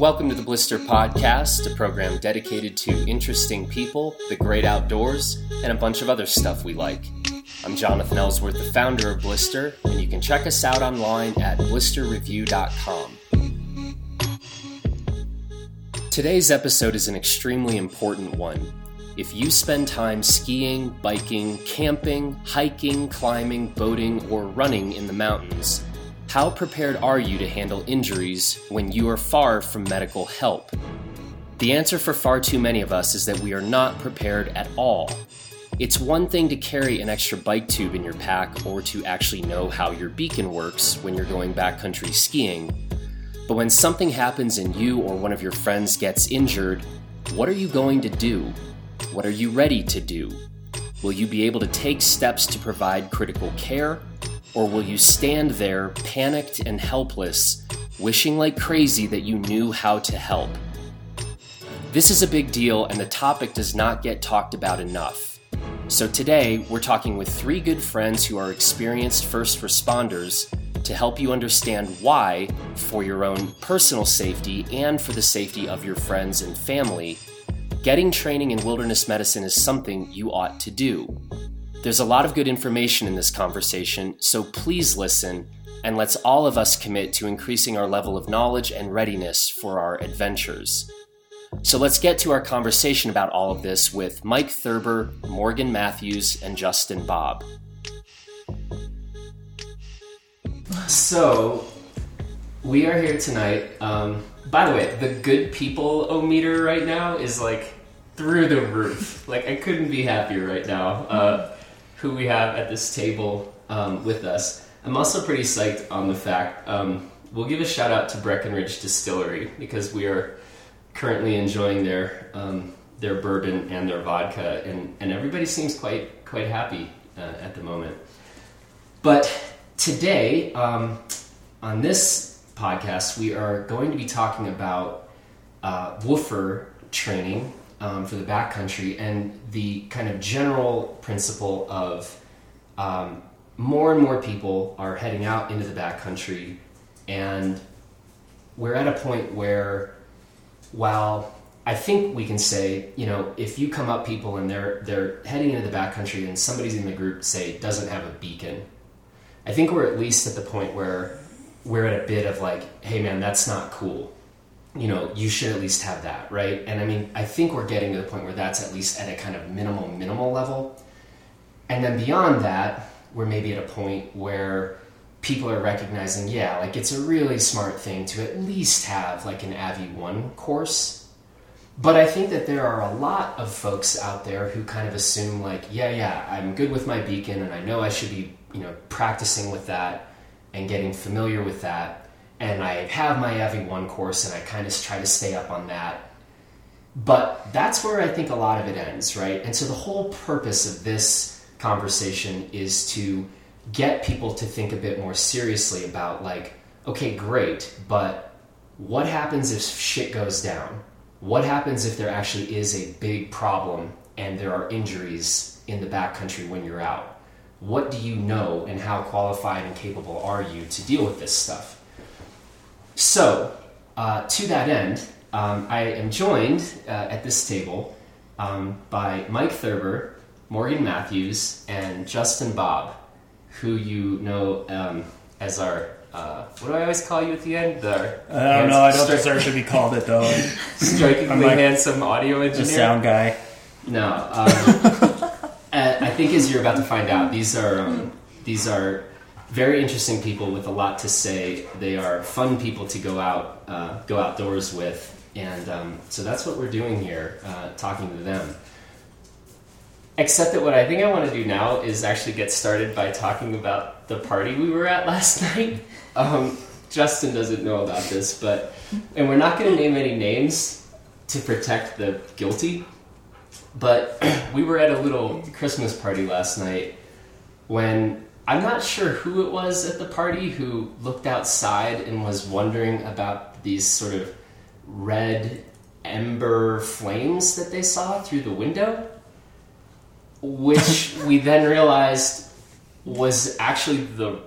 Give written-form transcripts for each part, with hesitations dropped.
Welcome to the Blister Podcast, a program dedicated to interesting people, the great outdoors, and a bunch of other stuff we like. I'm Jonathan Ellsworth, the founder of Blister, and you can check us out online at blisterreview.com. Today's episode is an extremely important one. If you spend time skiing, biking, camping, hiking, climbing, boating, or running in the mountains, how prepared are you to handle injuries when you are far from medical help? The answer for far too many of us is that we are not prepared at all. It's one thing to carry an extra bike tube in your pack or to actually know how your beacon works when you're going backcountry skiing. But when something happens and you or one of your friends gets injured, what are you going to do? What are you ready to do? Will you be able to take steps to provide critical care? Or will you stand there, panicked and helpless, wishing like crazy that you knew how to help? This is a big deal, and the topic does not get talked about enough. So today, we're talking with three good friends who are experienced first responders to help you understand why, for your own personal safety and for the safety of your friends and family, getting training in wilderness medicine is something you ought to do. There's a lot of good information in this conversation, so please listen, and let's all of us commit to increasing our level of knowledge and readiness for our adventures. So let's get to our conversation about all of this with Mike Thurber, Morgan Matthews, and Justin Bobb. So, we are here tonight. By the way, the good people-o-meter right now is like through the roof. Like, I couldn't be happier right now. Who we have at this table with us. I'm also pretty psyched on the fact, we'll give a shout out to Breckenridge Distillery because we are currently enjoying their bourbon and their vodka, and everybody seems quite happy at the moment. But today, on this podcast, we are going to be talking about woofer training for the backcountry and the kind of general principle of more and more people are heading out into the backcountry, and we're at a point where, while I think we can say, you know, if you come up people and they're heading into the backcountry and somebody's in the group, say, doesn't have a beacon, I think we're at least at the point where we're at a bit of like, hey man, that's not cool. You know, you should at least have that, right? And I mean, I think we're getting to the point where that's at least at a kind of minimal level. And then beyond that, we're maybe at a point where people are recognizing, yeah, like it's a really smart thing to at least have like an AVI-1 course. But I think that there are a lot of folks out there who kind of assume like, yeah, I'm good with my beacon and I know I should be, you know, practicing with that and getting familiar with that. And I have my AVI-1 course, and I kind of try to stay up on that. But that's where I think a lot of it ends, right? And so the whole purpose of this conversation is to get people to think a bit more seriously about, like, okay, great, but what happens if shit goes down? What happens if there actually is a big problem and there are injuries in the backcountry when you're out? What do you know, and how qualified and capable are you to deal with this stuff? So, to that end, I am joined at this table by Mike Thurber, Morgan Matthews, and Justin Bobb, who you know as our, what do I always call you at the end? I don't know, I don't deserve to be called it though. Strikingly handsome audio engineer. The sound guy. No, I think as you're about to find out, these are very interesting people with a lot to say. They are fun people to go outdoors with, and so that's what we're doing here, talking to them. Except that what I think I want to do now is actually get started by talking about the party we were at last night. Justin doesn't know about this, and we're not going to name any names to protect the guilty, but we were at a little Christmas party last night when I'm not sure who it was at the party who looked outside and was wondering about these sort of red ember flames that they saw through the window, which we then realized was actually the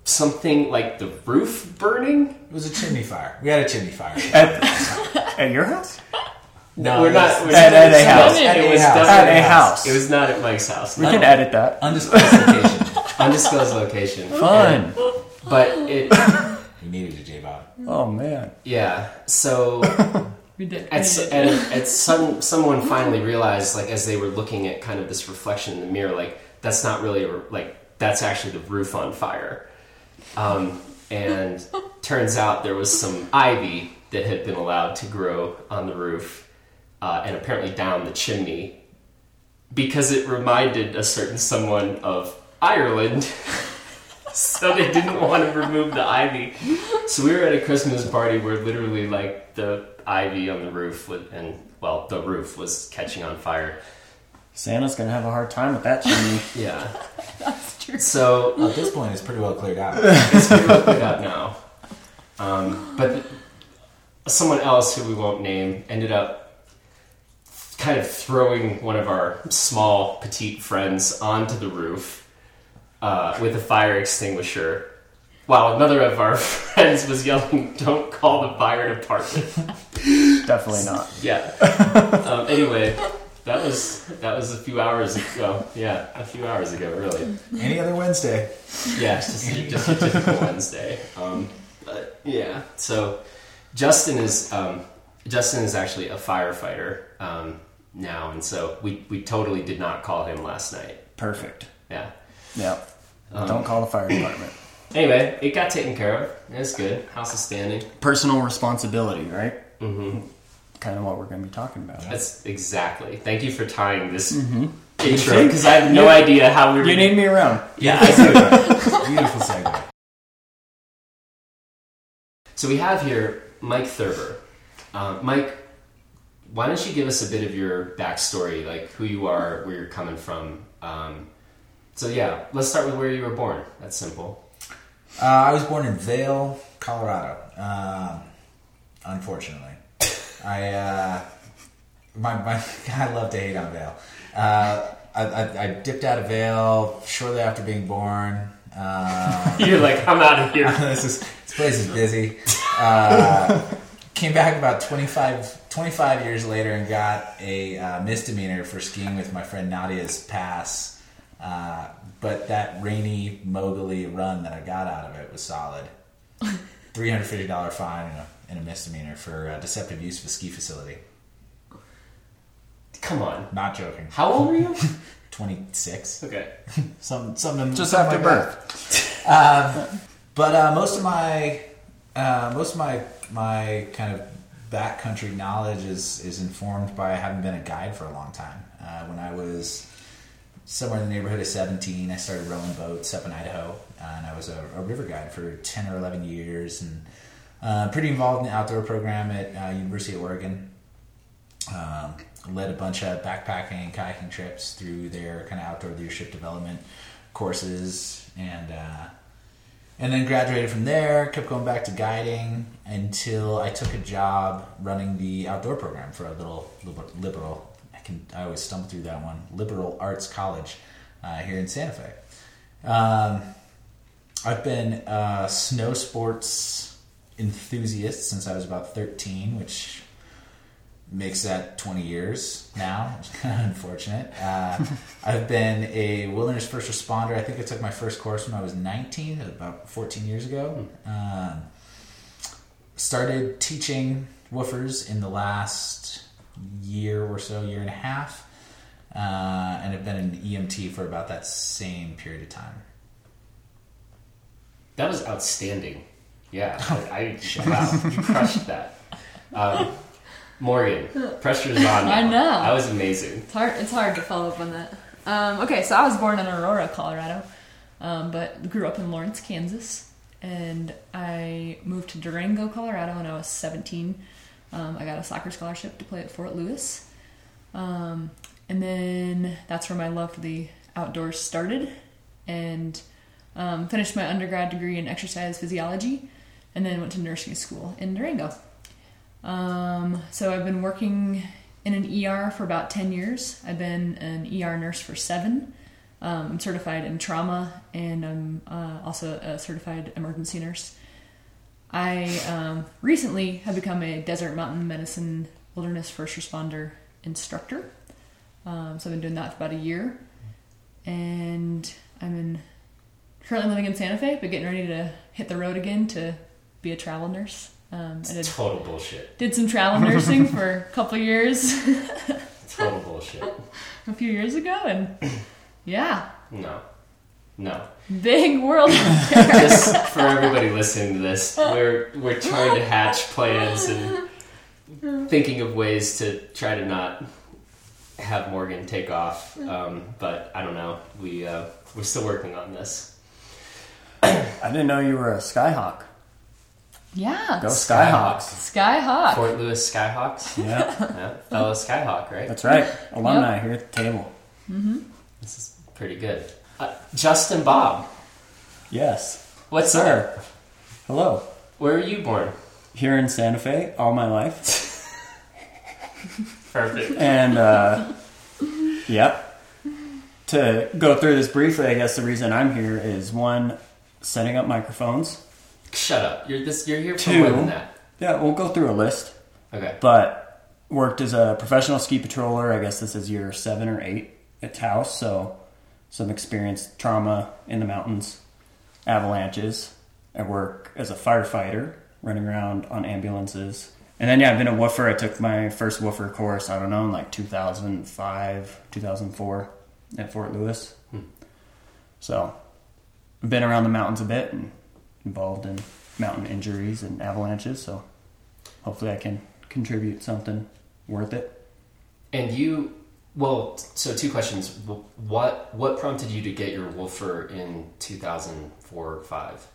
something like the roof burning. It was a chimney fire. We had a chimney fire. At your house? No, we're not. At a house. At a house. It was not at Mike's house. We can edit that. Undisclosed location. Undisclosed location. Fun. But it... We needed a J-Bob. Oh, man. Yeah, so... We did. Someone finally realized, like, as they were looking at kind of this reflection in the mirror, like, that's not really, that's actually the roof on fire. And turns out there was some ivy that had been allowed to grow on the roof, and apparently down the chimney, because it reminded a certain someone of Ireland. So they didn't want to remove the ivy. So we were at a Christmas party where literally, like, the ivy on the roof the roof was catching on fire. Santa's going to have a hard time with that chimney. Yeah. That's true. So At this point, it's pretty well cleared out. it's pretty well cleared out now. But someone else who we won't name ended up kind of throwing one of our small, petite friends onto the roof with a fire extinguisher, while another of our friends was yelling, "Don't call the fire department." Definitely not. Yeah. Anyway, that was a few hours ago. Yeah, a few hours ago, really. Any other Wednesday. Yeah, just a typical Wednesday. But yeah, so Justin is actually a firefighter now, and so we totally did not call him last night. Perfect. Yeah. Yeah. Don't call the fire department. Anyway, it got taken care of. It's good. House is standing. Personal responsibility, right? Mm-hmm. Kind of what we're going to be talking about. That's exactly. Thank you for tying this Mm-hmm. intro, because I have no idea how we were... You need me around. Yeah, I do. Beautiful segue. So we have here Mike Thurber. Mike, why don't you give us a bit of your backstory, like who you are, where you're coming from. So yeah, let's start with where you were born. That's simple. I was born in Vail, Colorado. Unfortunately, I love to hate on Vail. I dipped out of Vail shortly after being born. You're like, I'm out of here. This place is busy. Came back about 25 years later and got a misdemeanor for skiing with my friend Nadia's pass. But that rainy Mowgli run that I got out of it was solid. $350 fine and a misdemeanor for deceptive use of a ski facility. Come on. Not joking. How old were you? 26. Okay. Something Just something after like birth. But most of my kind of backcountry knowledge is informed by having been a guide for a long time. When I was somewhere in the neighborhood of 17, I started rowing boats up in Idaho, and I was a river guide for 10 or 11 years, and pretty involved in the outdoor program at University of Oregon. Led a bunch of backpacking and kayaking trips through their kind of outdoor leadership development courses, and then graduated from there. Kept going back to guiding until I took a job running the outdoor program for a little liberal. I always stumble through that one. Liberal Arts College here in Santa Fe. I've been a snow sports enthusiast since I was about 13, which makes that 20 years now. It's kind of unfortunate. I've been a wilderness first responder. I think I took my first course when I was 19, about 14 years ago. Started teaching woofers in the last year or so, year and a half, and have been an EMT for about that same period of time. That was outstanding. Yeah. Wow, you crushed that. Morgan, pressure's on you. I know. That was amazing. It's hard to follow up on that. Okay, so I was born in Aurora, Colorado, but grew up in Lawrence, Kansas, and I moved to Durango, Colorado when I was 17. I got a soccer scholarship to play at Fort Lewis, and then that's where my love for the outdoors started, and finished my undergrad degree in exercise physiology, and then went to nursing school in Durango. So I've been working in an ER for about 10 years. I've been an ER nurse for 7. I'm certified in trauma, and I'm also a certified emergency nurse. I recently have become a desert mountain medicine wilderness first responder instructor. So I've been doing that for about a year. And I'm currently living in Santa Fe, but getting ready to hit the road again to be a travel nurse. Total bullshit. Did some travel nursing for a couple years. Total bullshit. A few years ago, and yeah. No. Big world. Just for everybody listening to this, we're trying to hatch plans and thinking of ways to try to not have Morgan take off. But I don't know. We're still working on this. I didn't know you were a Skyhawk. Yeah. Go Skyhawks. Skyhawk. Fort Lewis Skyhawks. Yeah. Fellow Skyhawk, right? That's right. Alumni here at the table. Mm-hmm. This is pretty good. Justin Bob. Yes. What's Sir. up? Hello. Where were you born? Here in Santa Fe all my life. Perfect. And, yep. To go through this briefly, I guess the reason I'm here is, one, setting up microphones. Shut up. You're here for Two. more than that. Yeah, we'll go through a list. Okay. But worked as a professional ski patroller. I guess this is year 7 or 8 at Taos. So some experience, trauma in the mountains, avalanches. I work as a firefighter, running around on ambulances. And then, I've been a woofer. I took my first woofer course, I don't know, in like 2005, 2004 at Fort Lewis. So I've been around the mountains a bit and involved in mountain injuries and avalanches. So hopefully I can contribute something worth it. And you, well, so 2 questions. What prompted you to get your woofer in 2004 or 5?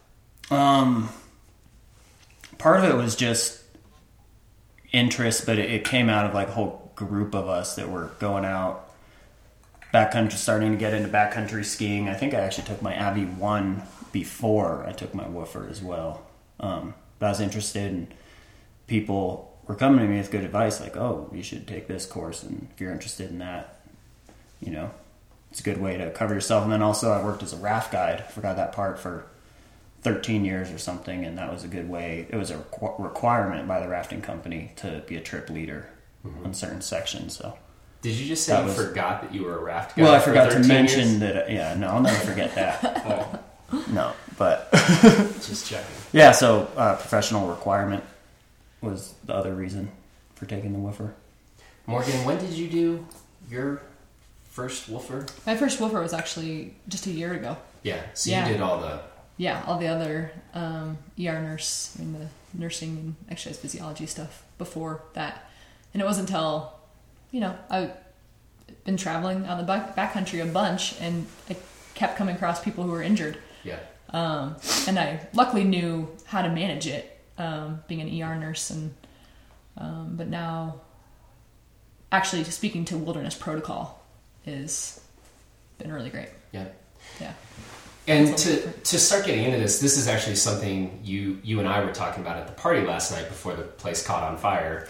Part of it was just interest, but it came out of like a whole group of us that were going out backcountry, starting to get into backcountry skiing. I think I actually took my Avi 1 before I took my woofer as well. But I was interested, and people were coming to me with good advice, like, oh, you should take this course, and if you're interested in that, it's a good way to cover yourself. And then also I worked as a raft guide, forgot that part, for 13 years or something, and that was a good way. It was a requirement by the rafting company to be a trip leader on certain sections. So did you just say forgot that you were a raft guide? Well, I forgot to mention years? that. No, I'll never forget that. No, but just checking. Yeah, so professional requirement was the other reason for taking the woofer. Morgan, when did you do your first woofer? My first woofer was actually just a year ago. Yeah, so Yeah. you did all the... Yeah, all the other ER nurse and the nursing and exercise physiology stuff before that. And it wasn't until, I've been traveling on the backcountry a bunch, and I kept coming across people who were injured. Yeah. And I luckily knew how to manage it, being an ER nurse. And but now, actually speaking to wilderness protocol has been really great. Yeah. Yeah. And to start getting into this is actually something you and I were talking about at the party last night before the place caught on fire.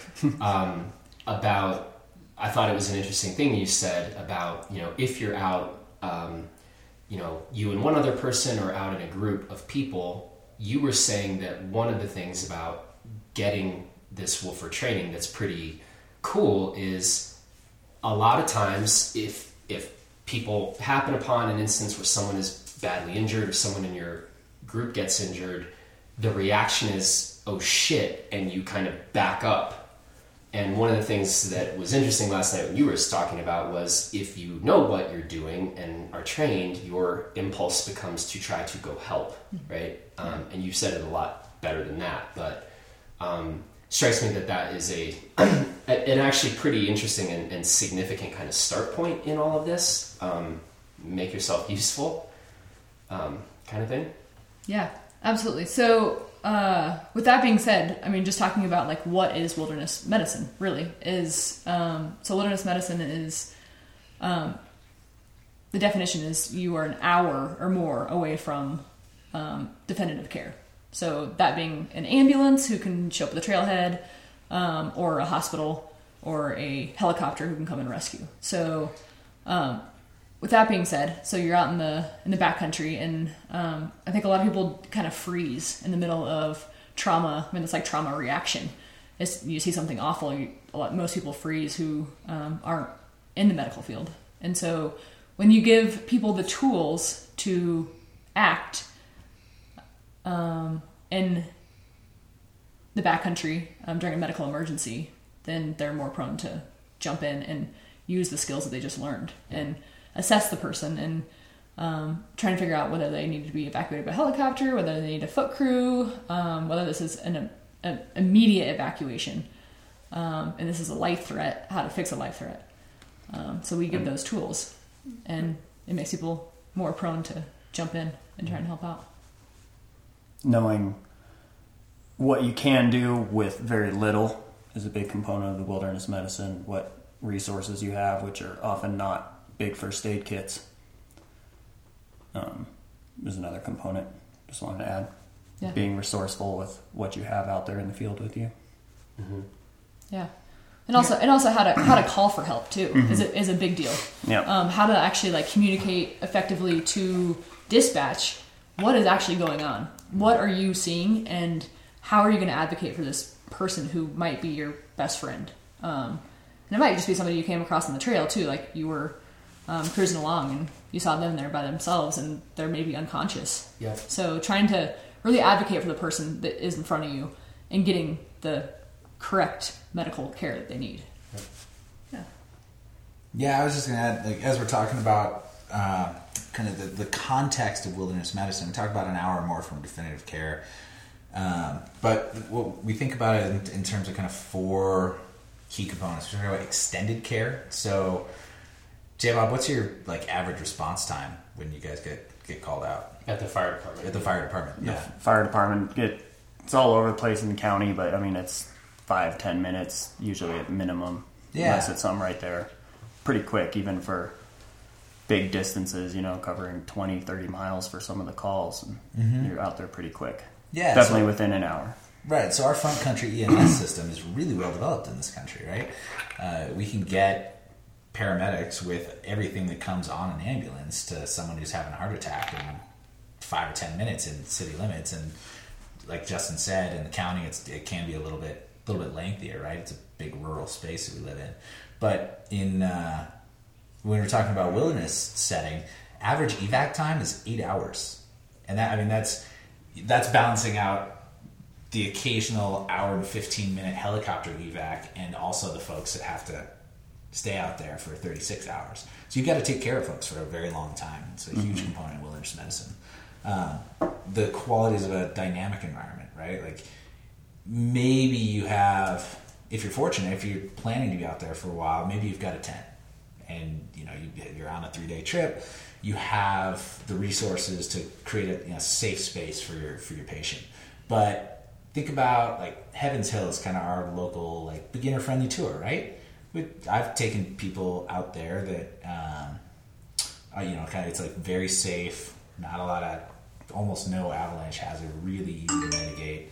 About, I thought it was an interesting thing you said about, if you're out, you and one other person or out in a group of people, you were saying that one of the things about getting this woofer training that's pretty cool is a lot of times if people happen upon an instance where someone is badly injured or someone in your group gets injured, the reaction is, oh shit, and you kind of back up. And one of the things that was interesting last night when you were talking about was if you know what you're doing and are trained, your impulse becomes to try to go help, right? And you said it a lot better than that, but strikes me that is an actually pretty interesting and significant kind of start point in all of this. Make yourself useful. Kind of thing. Yeah, absolutely. So with that being said, just talking about like what is wilderness medicine really is, so wilderness medicine is, the definition is you are an hour or more away from definitive care. So that being an ambulance who can show up at the trailhead, or a hospital or a helicopter who can come and rescue. So with that being said, so you're out in the backcountry, and I think a lot of people kind of freeze in the middle of trauma. I mean, it's like trauma reaction. You see something awful, most people freeze who aren't in the medical field. And so when you give people the tools to act in the backcountry during a medical emergency, then they're more prone to jump in and use the skills that they just learned and assess the person and trying to figure out whether they need to be evacuated by helicopter, whether they need a foot crew, whether this is an immediate evacuation, and this is a life threat, how to fix a life threat. So we give those tools, and it makes people more prone to jump in and try and help out. Knowing what you can do with very little is a big component of the wilderness medicine. What resources you have, which are often not big first aid kits, is another component. Just wanted to add. Yeah. Being resourceful with what you have out there in the field with you. Mm-hmm. Yeah. And also how to call for help too is a big deal. Yeah. How to actually like communicate effectively to dispatch what is actually going on. What are you seeing, and how are you going to advocate for this person who might be your best friend? And it might just be somebody you came across on the trail too, like you were cruising along and you saw them there by themselves and they're maybe unconscious. Yeah. So trying to really advocate for the person that is in front of you and getting the correct medical care that they need. Yeah. Yeah, I was just going to add, like, as we're talking about kind of the context of wilderness medicine, we talk about an hour or more from definitive care. But what we think about it in terms of kind of 4 key components. We're talking about extended care. So, J-Bob, what's your like average response time when you guys get called out? At the fire department. At the fire department, yeah. The fire department, it's all over the place in the county, but I mean, it's 5-10 minutes usually at minimum. Yeah. Unless it's something right there. Pretty quick, even for big distances, covering 20-30 miles for some of the calls. And you're out there pretty quick. Yeah. Definitely within an hour. Right. So our front country EMS system is really well developed in this country, right? We can get paramedics with everything that comes on an ambulance to someone who's having a heart attack in 5 or 10 minutes in city limits. And like Justin said, in the county, it can be a little bit lengthier, right? It's a big rural space that we live in. But when we're talking about wilderness setting, average evac time is 8 hours, and that's balancing out the occasional hour and 15-minute helicopter evac, and also the folks that have to stay out there for 36 hours. So you've got to take care of folks for a very long time. It's a huge component of wilderness medicine. The qualities of a dynamic environment, right? Like maybe you have, if you're fortunate, if you're planning to be out there for a while, maybe you've got a tent, and you're on a 3-day trip. You have the resources to create a safe space for your patient. But think about like Heaven's Hill is kind of our local like beginner friendly tour, right? I've taken people out there that kind of it's like very safe, not a lot of, almost no avalanche hazard, really easy to mitigate.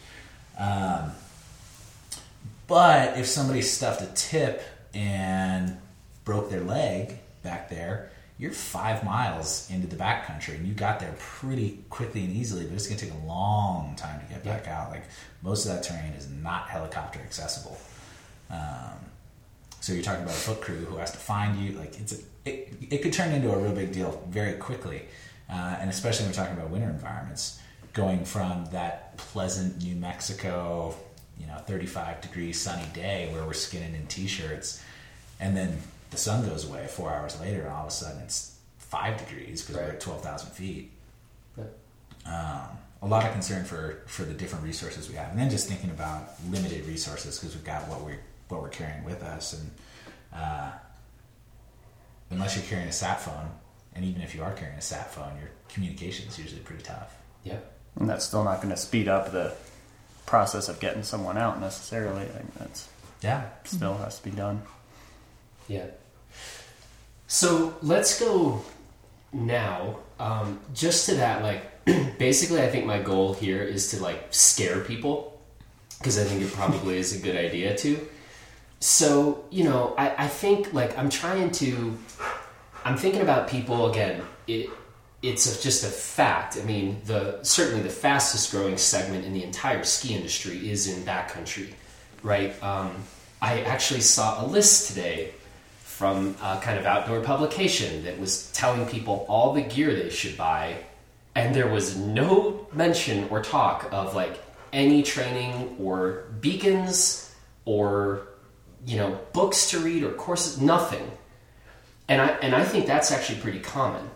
But if somebody stuffed a tip and broke their leg back there, you're 5 miles into the backcountry, and you got there pretty quickly and easily, but it's going to take a long time to get back out. Like most of that terrain is not helicopter accessible. So you're talking about a foot crew who has to find you. Like it could turn into a real big deal very quickly, and especially when we're talking about winter environments, going from that pleasant New Mexico, 35-degree sunny day where we're skinning in t-shirts, and then the sun goes away 4 hours later, and all of a sudden it's 5 degrees because we're at 12,000 feet. Right. A lot of concern for the different resources we have, and then just thinking about limited resources because we've got what we're carrying with us, and unless you're carrying a sat phone, and even if you are carrying a sat phone, your communication is usually pretty tough. Yeah, and that's still not going to speed up the process of getting someone out necessarily. I think that's still has to be done. Yeah. So let's go now, just to that, like, basically I think my goal here is to, like, scare people, because I think it probably is a good idea to. So, I think, like, I'm trying to I'm thinking about people again. It's just a fact. I mean, certainly the fastest growing segment in the entire ski industry is in backcountry, right? I actually saw a list today from a kind of outdoor publication that was telling people all the gear they should buy, and there was no mention or talk of like any training or beacons or books to read or courses, nothing. And I think that's actually pretty common.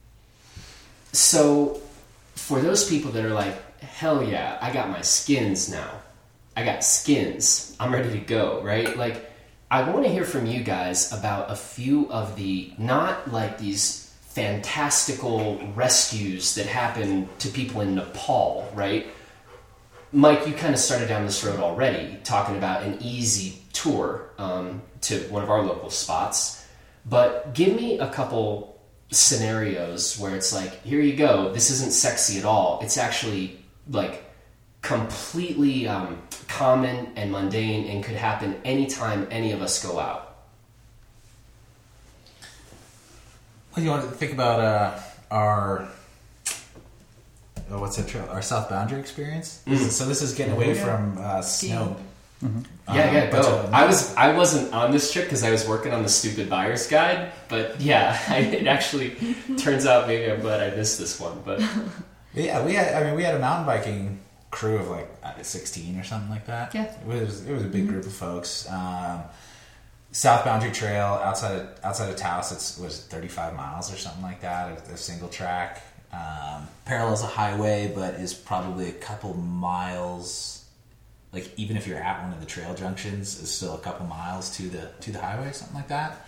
So for those people that are like, hell yeah, I got my skins now. I got skins. I'm ready to go, right? Like, I want to hear from you guys about a few of the, not like these fantastical rescues that happen to people in Nepal, right? Mike, you kind of started down this road already, talking about an easy tour to one of our local spots. But give me a couple scenarios where it's like, here you go, this isn't sexy at all. It's actually like completely common and mundane and could happen anytime any of us go out. Well, you want to think about our what's that trail? Our South Boundary experience. So this is getting away from snow. Yeah, go. I wasn't on this trip because I was working on the stupid buyer's guide, but yeah, it actually turns out maybe I'm glad I missed this one. But yeah, we had a mountain biking crew of like 16 or something like that. Yeah, it was a big group of folks. South Boundary Trail outside of Taos, it was 35 miles or something like that. A single track, parallels a highway, but is probably a couple miles. Like even if you're at one of the trail junctions, is still a couple miles to the highway, something like that.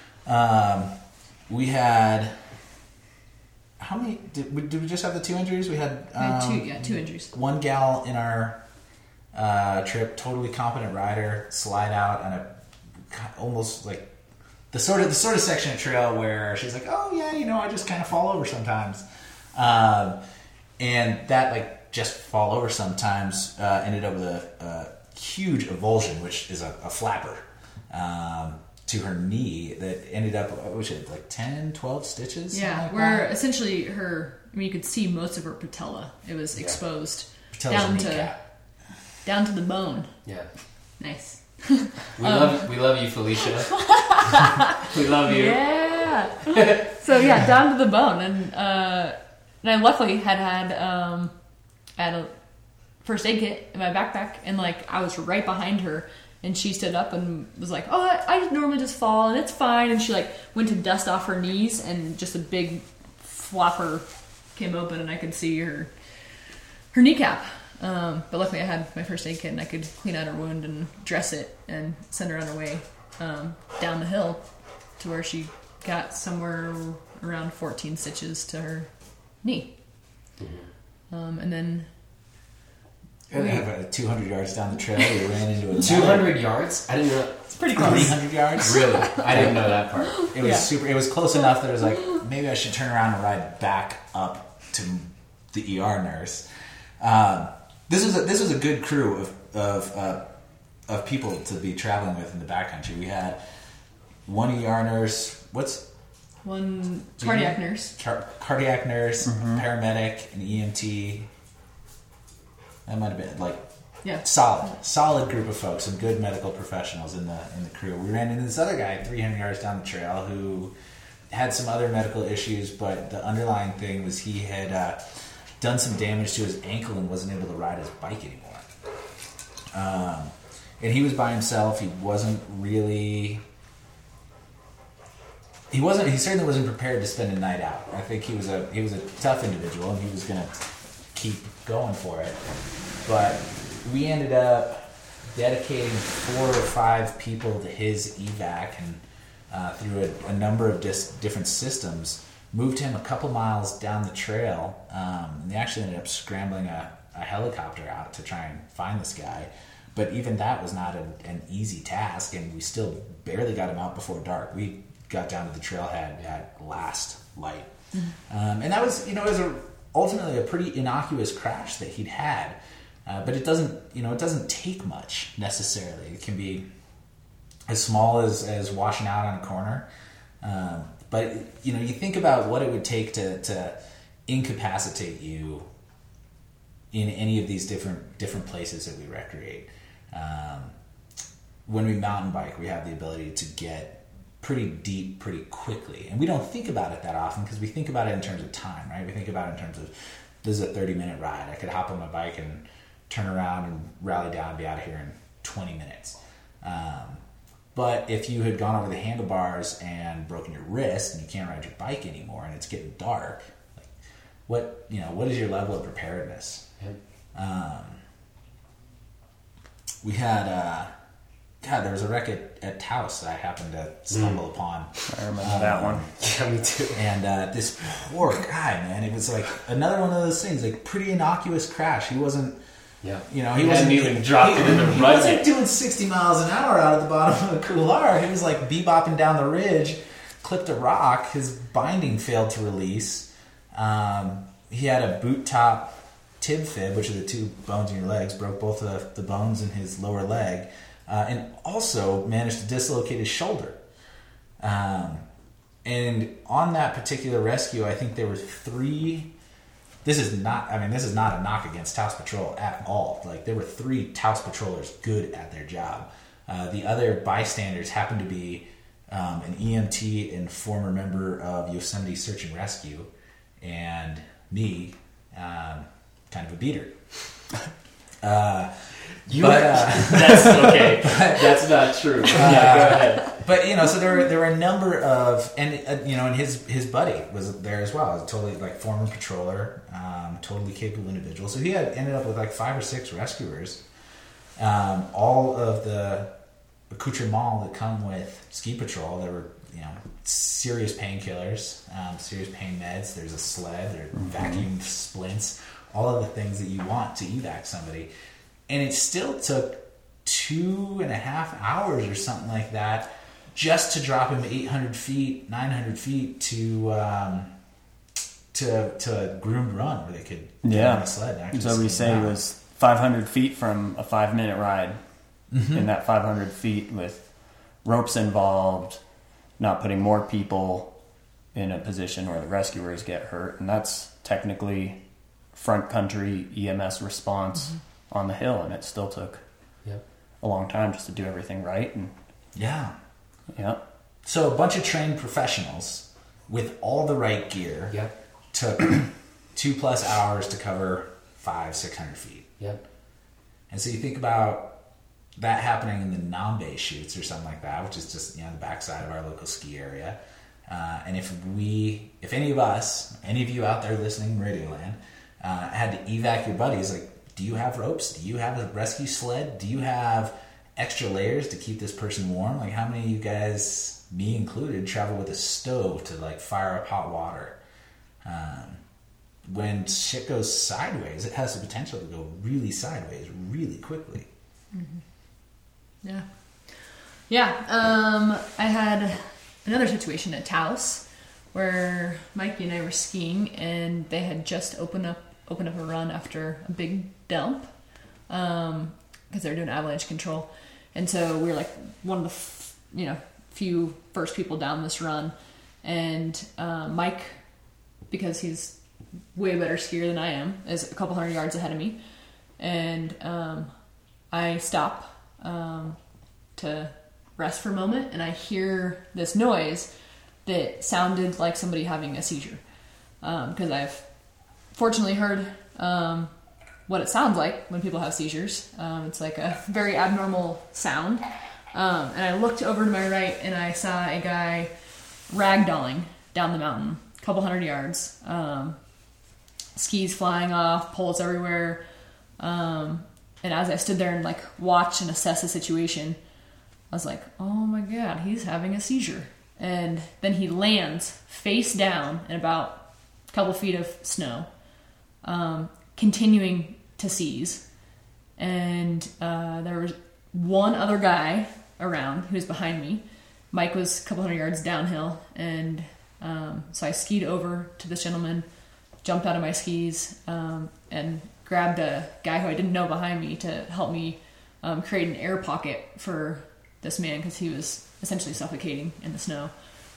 We had how many? Did we just have the 2 injuries? We had two injuries. One gal in our trip, totally competent rider, slide out on a almost like the sort of section of trail where she's like, oh yeah, I just kind of fall over sometimes, and that like. Just fall over sometimes, ended up with a huge avulsion, which is a flapper to her knee that ended up, what was it, like 10, 12 stitches? Yeah, like where that? essentially you could see most of her patella. It was exposed Patella's down to the bone. Yeah. Nice. We love you, Felicia. We love you. Yeah. So yeah, down to the bone, and I luckily had a first aid kit in my backpack, and like I was right behind her, and she stood up and was like, oh, I normally just fall and it's fine, and she like went to dust off her knees, and just a big flopper came open and I could see her kneecap, but luckily I had my first aid kit and I could clean out her wound and dress it and send her on her way down the hill to where she got somewhere around 14 stitches to her knee. And then we have 200 yards down the trail. We ran into a 200 yards? I didn't know. It's pretty close. 300 yards. Really? I didn't know that part. It was super. It was close enough that it was like maybe I should turn around and ride back up to the ER nurse. This was a good crew of people to be traveling with in the backcountry. We had one ER nurse. One cardiac nurse. Cardiac nurse, paramedic, an EMT. That might have been like solid group of folks, some good medical professionals in the crew. We ran into this other guy 300 yards down the trail who had some other medical issues, but the underlying thing was he had done some damage to his ankle and wasn't able to ride his bike anymore. And he was by himself. He certainly wasn't prepared to spend a night out. I think he was a tough individual, and he was going to keep going for it. But we ended up dedicating 4 or 5 people to his evac, and through a number of different systems, moved him a couple miles down the trail. And they actually ended up scrambling a helicopter out to try and find this guy. But even that was not an easy task, and we still barely got him out before dark. We got down to the trailhead at last light. And that was, it was ultimately a pretty innocuous crash that he'd had. But it doesn't take much necessarily. It can be as small as washing out on a corner. But you think about what it would take to incapacitate you in any of these different places that we recreate. When we mountain bike, we have the ability to get pretty deep pretty quickly, and we don't think about it that often because we think about it in terms of time, right? We think about it in terms of, this is a 30-minute ride. I could hop on my bike and turn around and rally down and be out of here in 20 minutes. But if you had gone over the handlebars and broken your wrist and you can't ride your bike anymore and it's getting dark, like what is your level of preparedness? We had there was a wreck at Taos that I happened to stumble upon. I remember that one. Yeah, me too. And this poor guy, man, it was like another one of those things, like pretty innocuous crash. He wasn't, Yeah. he hadn't wasn't even dropped it in the He rut wasn't yet. doing 60 miles an hour out at the bottom of a couloir. He was like bebopping down the ridge, clipped a rock. His binding failed to release. He had a boot top tib fib, which are the two bones in your legs, broke both of the bones in his lower leg, and also managed to dislocate his shoulder. And on that particular rescue, I think there were 3. This is not a knock against Taos Patrol at all. Like, there were 3 Taos Patrollers good at their job. The other bystanders happened to be an EMT and former member of Yosemite Search and Rescue, and me, kind of a beater. That's okay. That's not true. Yeah, go ahead. But so there were a number of, and his buddy was there as well. He was totally like former patroller, totally capable individual. So he had ended up with like 5 or 6 rescuers. All of the accoutrements that come with ski patrol. There were serious painkillers, serious pain meds. There's a sled, there are vacuum splints, all of the things that you want to evac somebody. And it still took 2.5 hours or something like that just to drop him 800 feet, 900 feet to a groomed run where they could get on a sled. And So we say it was 500 feet from a 5-minute ride. In that 500 feet with ropes involved, not putting more people in a position where the rescuers get hurt. And that's technically front country EMS response on the hill, and it still took a long time just to do everything right. And so a bunch of trained professionals with all the right gear took 2+ hours to cover 500-600 feet. And so you think about that happening in the Nambe Chutes or something like that, which is just the backside of our local ski area. And if any of you out there listening, Radioland, had to evac your buddies, like, do you have ropes? Do you have a rescue sled? Do you have extra layers to keep this person warm? Like, how many of you guys, me included, travel with a stove to like fire up hot water? When shit goes sideways, it has the potential to go really sideways really quickly. I had another situation at Taos where Mikey and I were skiing, and they had just opened up a run after a big dump because they were doing avalanche control, and so we were like one of the few first people down this run, and Mike, because he's way better skier than I am, is a couple hundred yards ahead of me, and I stop to rest for a moment, and I hear this noise that sounded like somebody having a seizure, because I've fortunately heard what it sounds like when people have seizures. It's like a very abnormal sound, and I looked over to my right, and I saw a guy ragdolling down the mountain, a couple hundred yards, skis flying off, poles everywhere, and as I stood there and like watch and assess the situation, I was like, oh my god, he's having a seizure. And then he lands face down in about a couple feet of snow, continuing to seize. And there was one other guy around who was behind me. Mike was a couple hundred yards downhill, and so I skied over to this gentleman, jumped out of my skis, and grabbed a guy who I didn't know behind me to help me create an air pocket for this man, because he was essentially suffocating in the snow.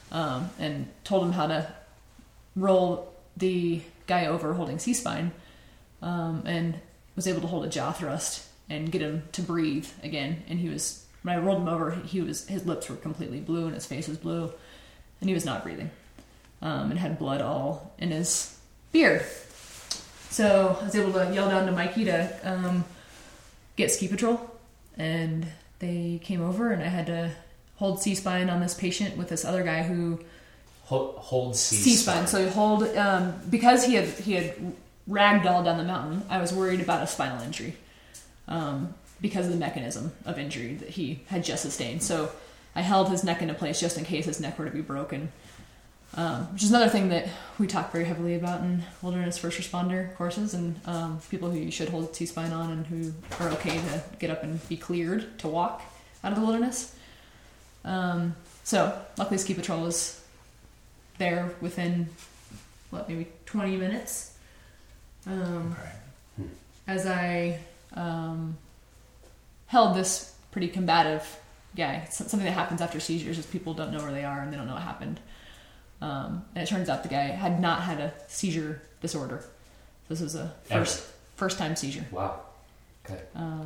and told him how to roll the guy over holding C-spine, and was able to hold a jaw thrust and get him to breathe again. And when I rolled him over, his lips were completely blue and his face was blue, and he was not breathing, and had blood all in his beard. So I was able to yell down to Mikey to get ski patrol, and they came over, and I had to hold C-spine on this patient with this other guy who hold C-spine. So you hold because he had ragdolled down the mountain. I was worried about a spinal injury because of the mechanism of injury that he had just sustained. So I held his neck into place just in case his neck were to be broken. Which is another thing that we talk very heavily about in wilderness first responder courses, and people who you should hold C-spine on and who are okay to get up and be cleared to walk out of the wilderness. So luckily ski patrol was there within maybe 20 minutes. As I held this pretty combative guy. Something that happens after seizures is people don't know where they are and they don't know what happened. And it turns out the guy had not had a seizure disorder. This was a first time seizure. Wow. Okay.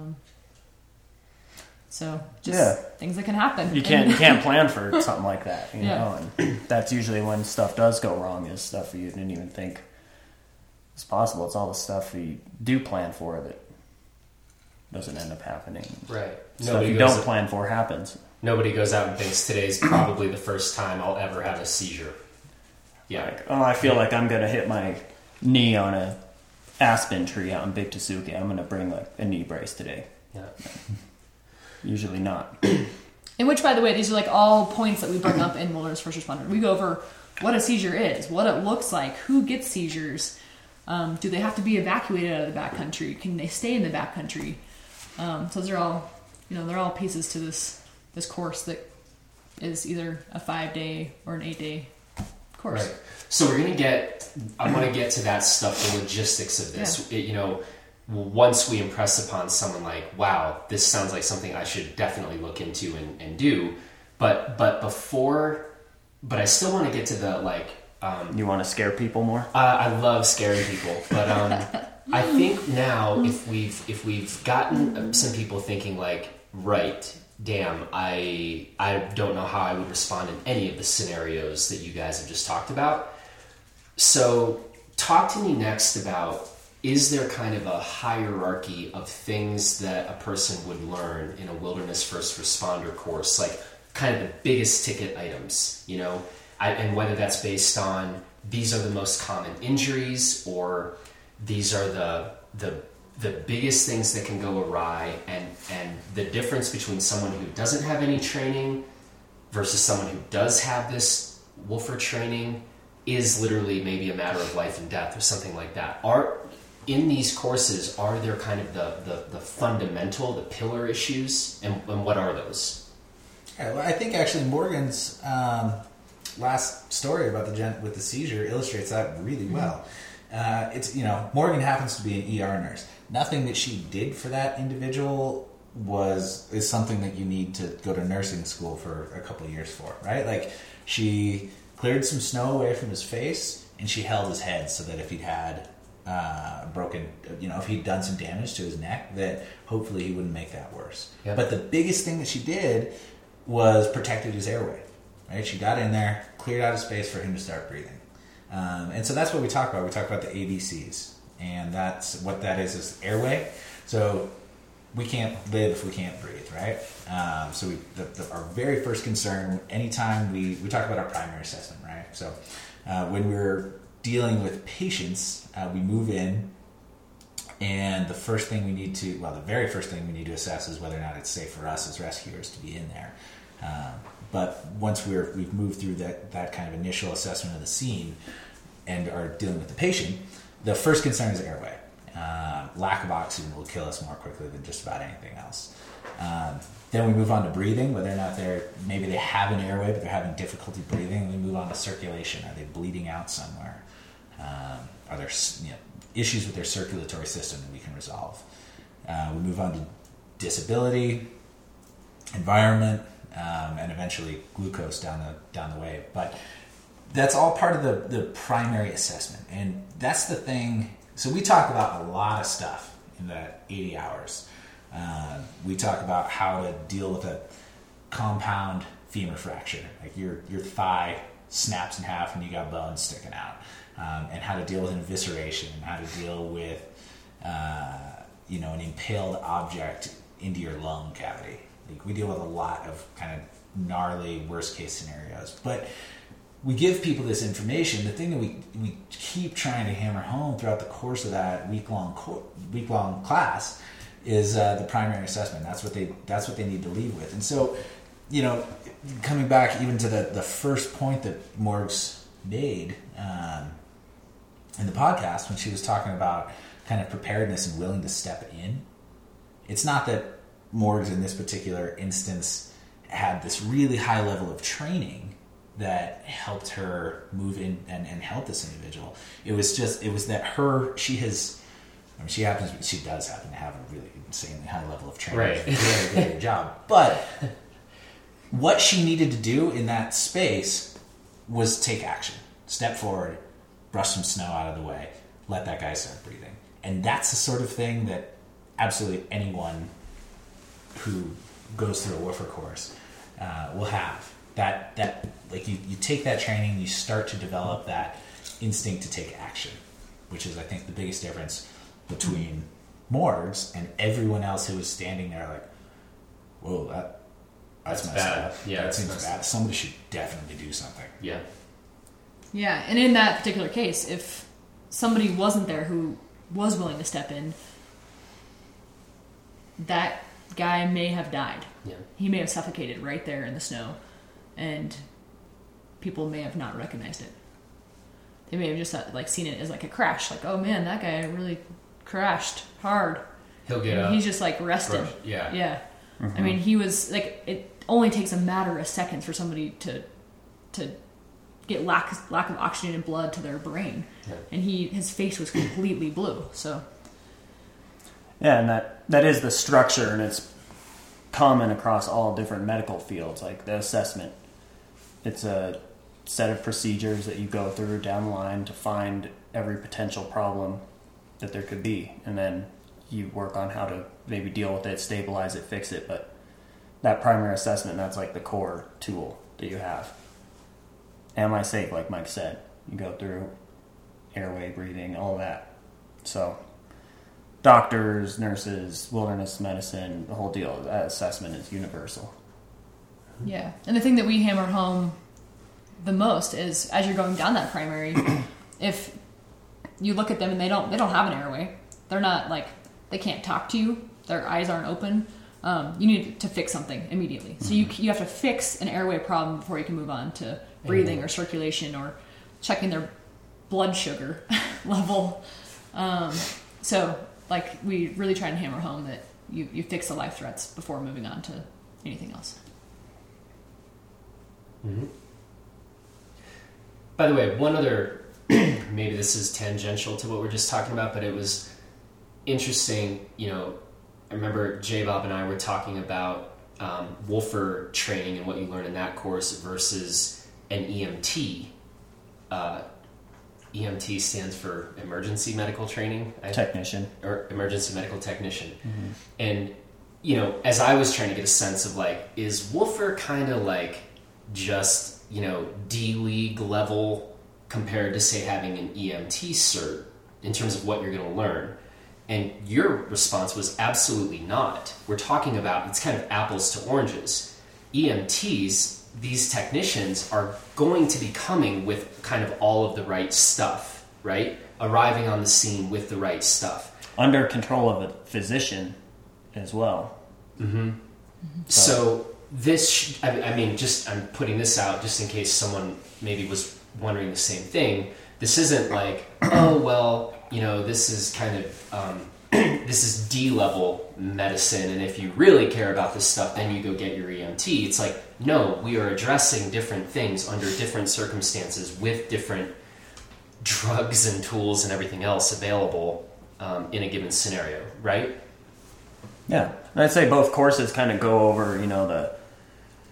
So just things that can happen. You can't plan for something like that, you know. And that's usually when stuff does go wrong, is stuff you didn't even think was possible. It's all the stuff you do plan for that doesn't end up happening. Right. Stuff you don't plan for happens. Nobody goes out and thinks today's probably the first time I'll ever have a seizure. Yeah. Like, I feel like I'm going to hit my knee on a aspen tree out in Big Tasuke. I'm going to bring a knee brace today. Yeah. Usually not. In which, by the way, these are all points that we bring up in Wilderness First Responder. We go over what a seizure is, what it looks like, who gets seizures, do they have to be evacuated out of the backcountry, can they stay in the backcountry? So those are all, they're all pieces to this course that is either a 5-day or an 8-day course. Right. So I want to get to that stuff, the logistics of this. Yeah. Once we impress upon someone like, wow, this sounds like something I should definitely look into and do. But I still want to get to the you want to scare people more? I love scaring people, but I think now if we've gotten some people thinking like, right, damn, I don't know how I would respond in any of the scenarios that you guys have just talked about. So talk to me next about, is there kind of a hierarchy of things that a person would learn in a wilderness first responder course, like kind of the biggest ticket items, and whether that's based on these are the most common injuries or these are the biggest things that can go awry, and the difference between someone who doesn't have any training versus someone who does have this Wolfer training is literally maybe a matter of life and death or something like that. In these courses, are there kind of the fundamental, the pillar issues, and what are those? Yeah, well, I think actually Morgan's last story about the gent with the seizure illustrates that really well. It's Morgan happens to be an ER nurse. Nothing that she did for that individual is something that you need to go to nursing school for a couple of years for, right? Like, she cleared some snow away from his face and she held his head so that if he'd had broken, if he'd done some damage to his neck, that hopefully he wouldn't make that worse. Yep. But the biggest thing that she did was protected his airway, right? She got in there, cleared out a space for him to start breathing. And so that's what we talk about. We talk about the ABCs, and that's what that is airway. So we can't live if we can't breathe, right? So our very first concern, anytime we talk about our primary assessment, right? So when we're dealing with patients, we move in, and the very first thing we need to assess is whether or not it's safe for us as rescuers to be in there. But once we've moved through that kind of initial assessment of the scene and are dealing with the patient, the first concern is airway. Lack of oxygen will kill us more quickly than just about anything else. Then we move on to breathing, whether or not maybe they have an airway, but they're having difficulty breathing. We move on to circulation. Are they bleeding out somewhere? Are there issues with their circulatory system that we can resolve? We move on to disability, environment, and eventually glucose down the way. But that's all part of the primary assessment, and that's the thing. So we talk about a lot of stuff in that 80 hours. We talk about how to deal with a compound femur fracture, like your thigh snaps in half and you got bones sticking out, and how to deal with an evisceration, and how to deal with an impaled object into your lung cavity. Like, we deal with a lot of kind of gnarly worst case scenarios, but we give people this information. The thing that we keep trying to hammer home throughout the course of that week long class is the primary assessment. That's what they need to leave with. And so, coming back even to the first point that Morgs made in the podcast when she was talking about kind of preparedness and willing to step in, it's not that Morgs in this particular instance had this really high level of training that helped her move in and help this individual. It was that she does happen to have a really insanely high level of training. Right. Very, very good job. But what she needed to do in that space was take action. Step forward, brush some snow out of the way, let that guy start breathing. And that's the sort of thing that absolutely anyone who goes through a woofer course will have. That like you take that training, you start to develop that instinct to take action, which is, I think, the biggest difference between Morgs and everyone else who was standing there like, whoa, that's messed bad. up. Yeah, that seems bad. Somebody should definitely do something. Yeah. Yeah, and in that particular case, if somebody wasn't there who was willing to step in, that guy may have died. Yeah. He may have suffocated right there in the snow, and people may have not recognized it. They may have just seen it as like a crash, like, oh man, that guy really crashed hard. He'll get up. He's just like rested. Brush. Yeah. Yeah. Mm-hmm. I mean, he was like, it only takes a matter of seconds for somebody to get lack of oxygen and blood to their brain, Yeah. and his face was completely blue. So Yeah, and that is the structure, and it's common across all different medical fields, like the assessment. It's a set of procedures that you go through down the line to find every potential problem that there could be, and then you work on how to maybe deal with it, stabilize it, fix it. But that primary assessment, that's like the core tool that you have. Am I safe, like Mike said? You go through airway, breathing, all that. So doctors, nurses, wilderness medicine, the whole deal, that assessment is universal. yeah, and the thing that we hammer home the most is, as you're going down that primary, if you look at them and they don't have an airway, they're not like, they can't talk to you, their eyes aren't open, you need to fix something immediately. So you have to fix an airway problem before you can move on to breathing or circulation or checking their blood sugar level. So like, we really try and hammer home that you fix the life threats before moving on to anything else. Mm-hmm. By the way, one other, maybe this is tangential to what we're just talking about, but it was interesting. I remember J. Bob and I were talking about Wolfer training and what you learn in that course versus an EMT. EMT stands for Emergency Medical Training. Technician. Or Emergency Medical Technician. Mm-hmm. And, as I was trying to get a sense of is Wolfer kind of just, D-League level compared to, say, having an EMT cert in terms of what you're going to learn? And your response was absolutely not. We're talking about, it's kind of apples to oranges. EMTs, these technicians, are going to be coming with kind of all of the right stuff, right? Arriving on the scene with the right stuff. Under control of a physician as well. Mm-hmm. So this, I'm putting this out just in case someone maybe was wondering the same thing. This isn't like, this is kind of, this is D-level medicine, and if you really care about this stuff, then you go get your EMT. It's like, no, we are addressing different things under different circumstances with different drugs and tools and everything else available in a given scenario, right? Yeah, and I'd say both courses kind of go over,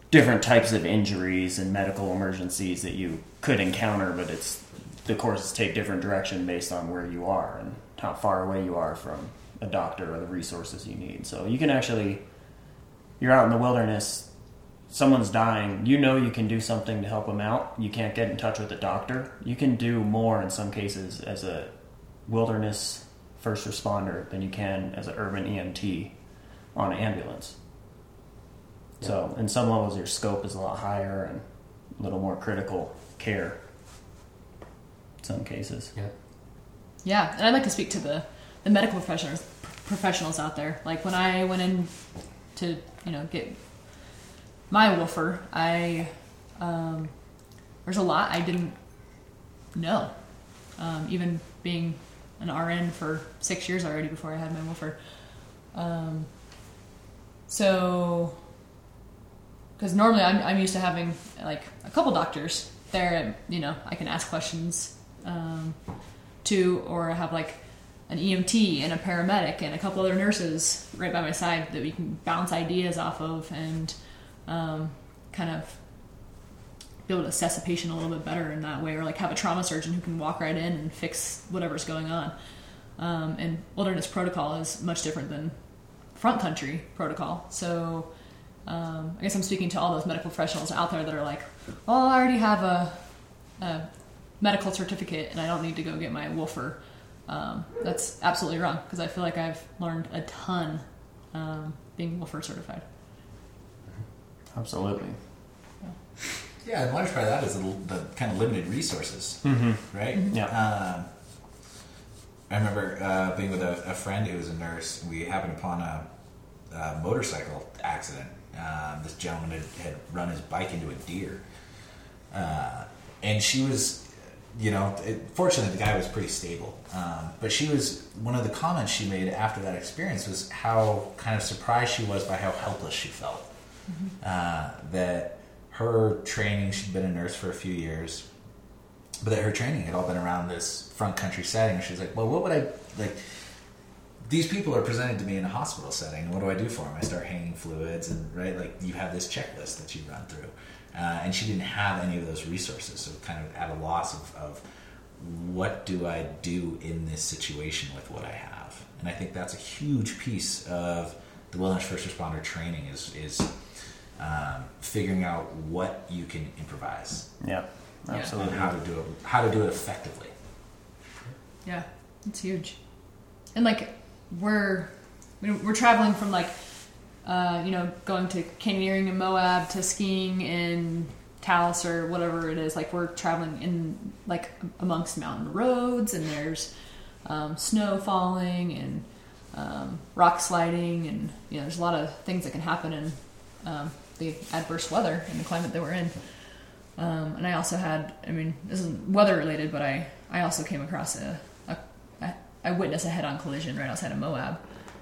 different types of injuries and medical emergencies that you could encounter, but the courses take different direction based on where you are and how far away you are from a doctor or the resources you need. So you can actually, you're out in the wilderness, someone's dying, you know you can do something to help them out. You can't get in touch with a doctor. You can do more in some cases as a wilderness first responder than you can as an urban EMT on an ambulance. Yeah. So in some levels your scope is a lot higher and a little more critical care in some cases. Yeah. Yeah, and I'd like to speak to the medical professionals out there. Like when I went in to, get my woofer, there's a lot I didn't know. Even being an RN for 6 years already before I had my woofer. So, because normally I'm used to having like a couple doctors there, and I can ask questions to, or I have like an EMT and a paramedic and a couple other nurses right by my side that we can bounce ideas off of and kind of be able to assess a patient a little bit better in that way, or like have a trauma surgeon who can walk right in and fix whatever's going on. And wilderness protocol is much different than front country protocol. So I guess I'm speaking to all those medical professionals out there that are like, well, I already have a medical certificate and I don't need to go get my woofer. That's absolutely wrong, because I feel like I've learned a ton being woofer certified. Absolutely. Yeah, and large part of that is the kind of limited resources, right? Mm-hmm. Yeah. I remember being with a friend who was a nurse, and we happened upon a motorcycle accident. This gentleman had run his bike into a deer. And she was, fortunately the guy was pretty stable. But one of the comments she made after that experience was how kind of surprised she was by how helpless she felt. Mm-hmm. That her training, she'd been a nurse for a few years, but that her training had all been around this front country setting. She's like, well, what would I, like, these people are presented to me in a hospital setting. What do I do for them? I start hanging fluids and, right, like you have this checklist that you run through. And she didn't have any of those resources, so kind of at a loss of what do I do in this situation with what I have. And I think that's a huge piece of the wilderness first responder training is figuring out what you can improvise. Yeah, absolutely. And how to do it effectively. Yeah, it's huge. And like we're traveling from like going to canyoneering in Moab to skiing in Taos or whatever it is. Like we're traveling in like amongst mountain roads, and there's snow falling and rock sliding, and there's a lot of things that can happen in the adverse weather in the climate that we're in. And I also had, this isn't weather related, but I also came across I witnessed a head-on collision right outside of Moab.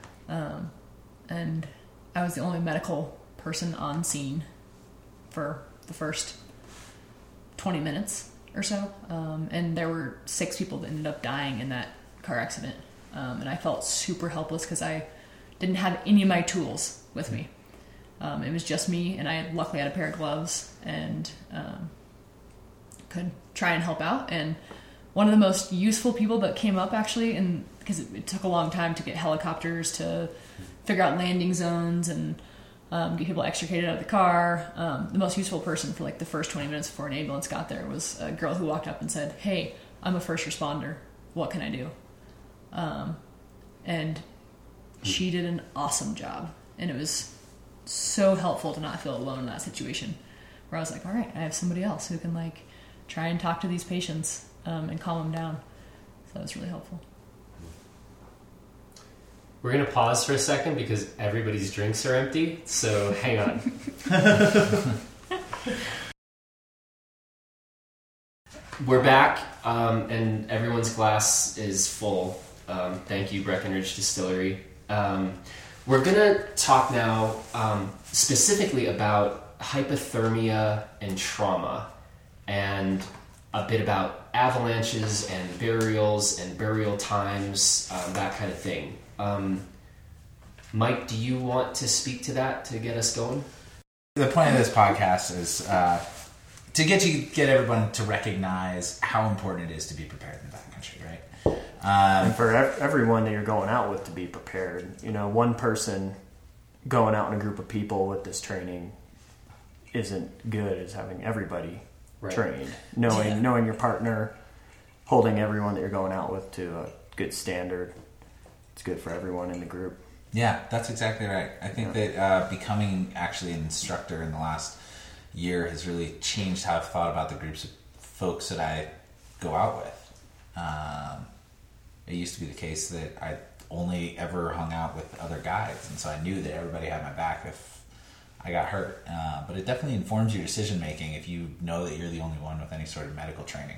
And I was the only medical person on scene for the first 20 minutes or so. And there were 6 people that ended up dying in that car accident. And I felt super helpless because I didn't have any of my tools with me. It was just me, and I luckily had a pair of gloves and could try and help out. And one of the most useful people that came up, actually, and because it took a long time to get helicopters to figure out landing zones and get people extricated out of the car, the most useful person for like the first 20 minutes before an ambulance got there was a girl who walked up and said, "Hey, I'm a first responder. What can I do?" And she did an awesome job, and it was so helpful to not feel alone in that situation, where I was like, all right, I have somebody else who can like try and talk to these patients and calm them down. So that was really helpful. We're going to pause for a second because everybody's drinks are empty, so hang on. We're back, and everyone's glass is full. Thank you, Breckenridge Distillery. We're going to talk now specifically about hypothermia and trauma, and a bit about avalanches and burial times, that kind of thing. Mike, do you want to speak to that to get us going? The point of this podcast is to get everyone to recognize how important it is to be prepared in the backcountry, right? And for everyone that you're going out with to be prepared. You know, one person going out in a group of people with this training isn't good as having everybody trained. Knowing your partner, holding everyone that you're going out with to a good standard. It's good for everyone in the group. Yeah, that's exactly right. I think that becoming actually an instructor in the last year has really changed how I've thought about the groups of folks that I go out with. It used to be the case that I only ever hung out with other guides, and so I knew that everybody had my back if I got hurt. But it definitely informs your decision making if you know that you're the only one with any sort of medical training.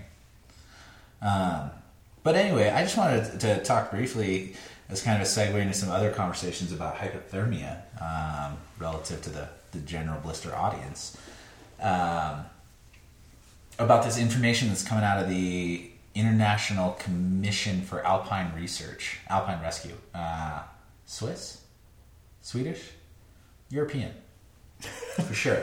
But anyway, I just wanted to talk briefly as kind of a segue into some other conversations about hypothermia relative to the general blister audience. About this information that's coming out of the International Commission for Alpine Rescue. Swiss? Swedish? European. For sure.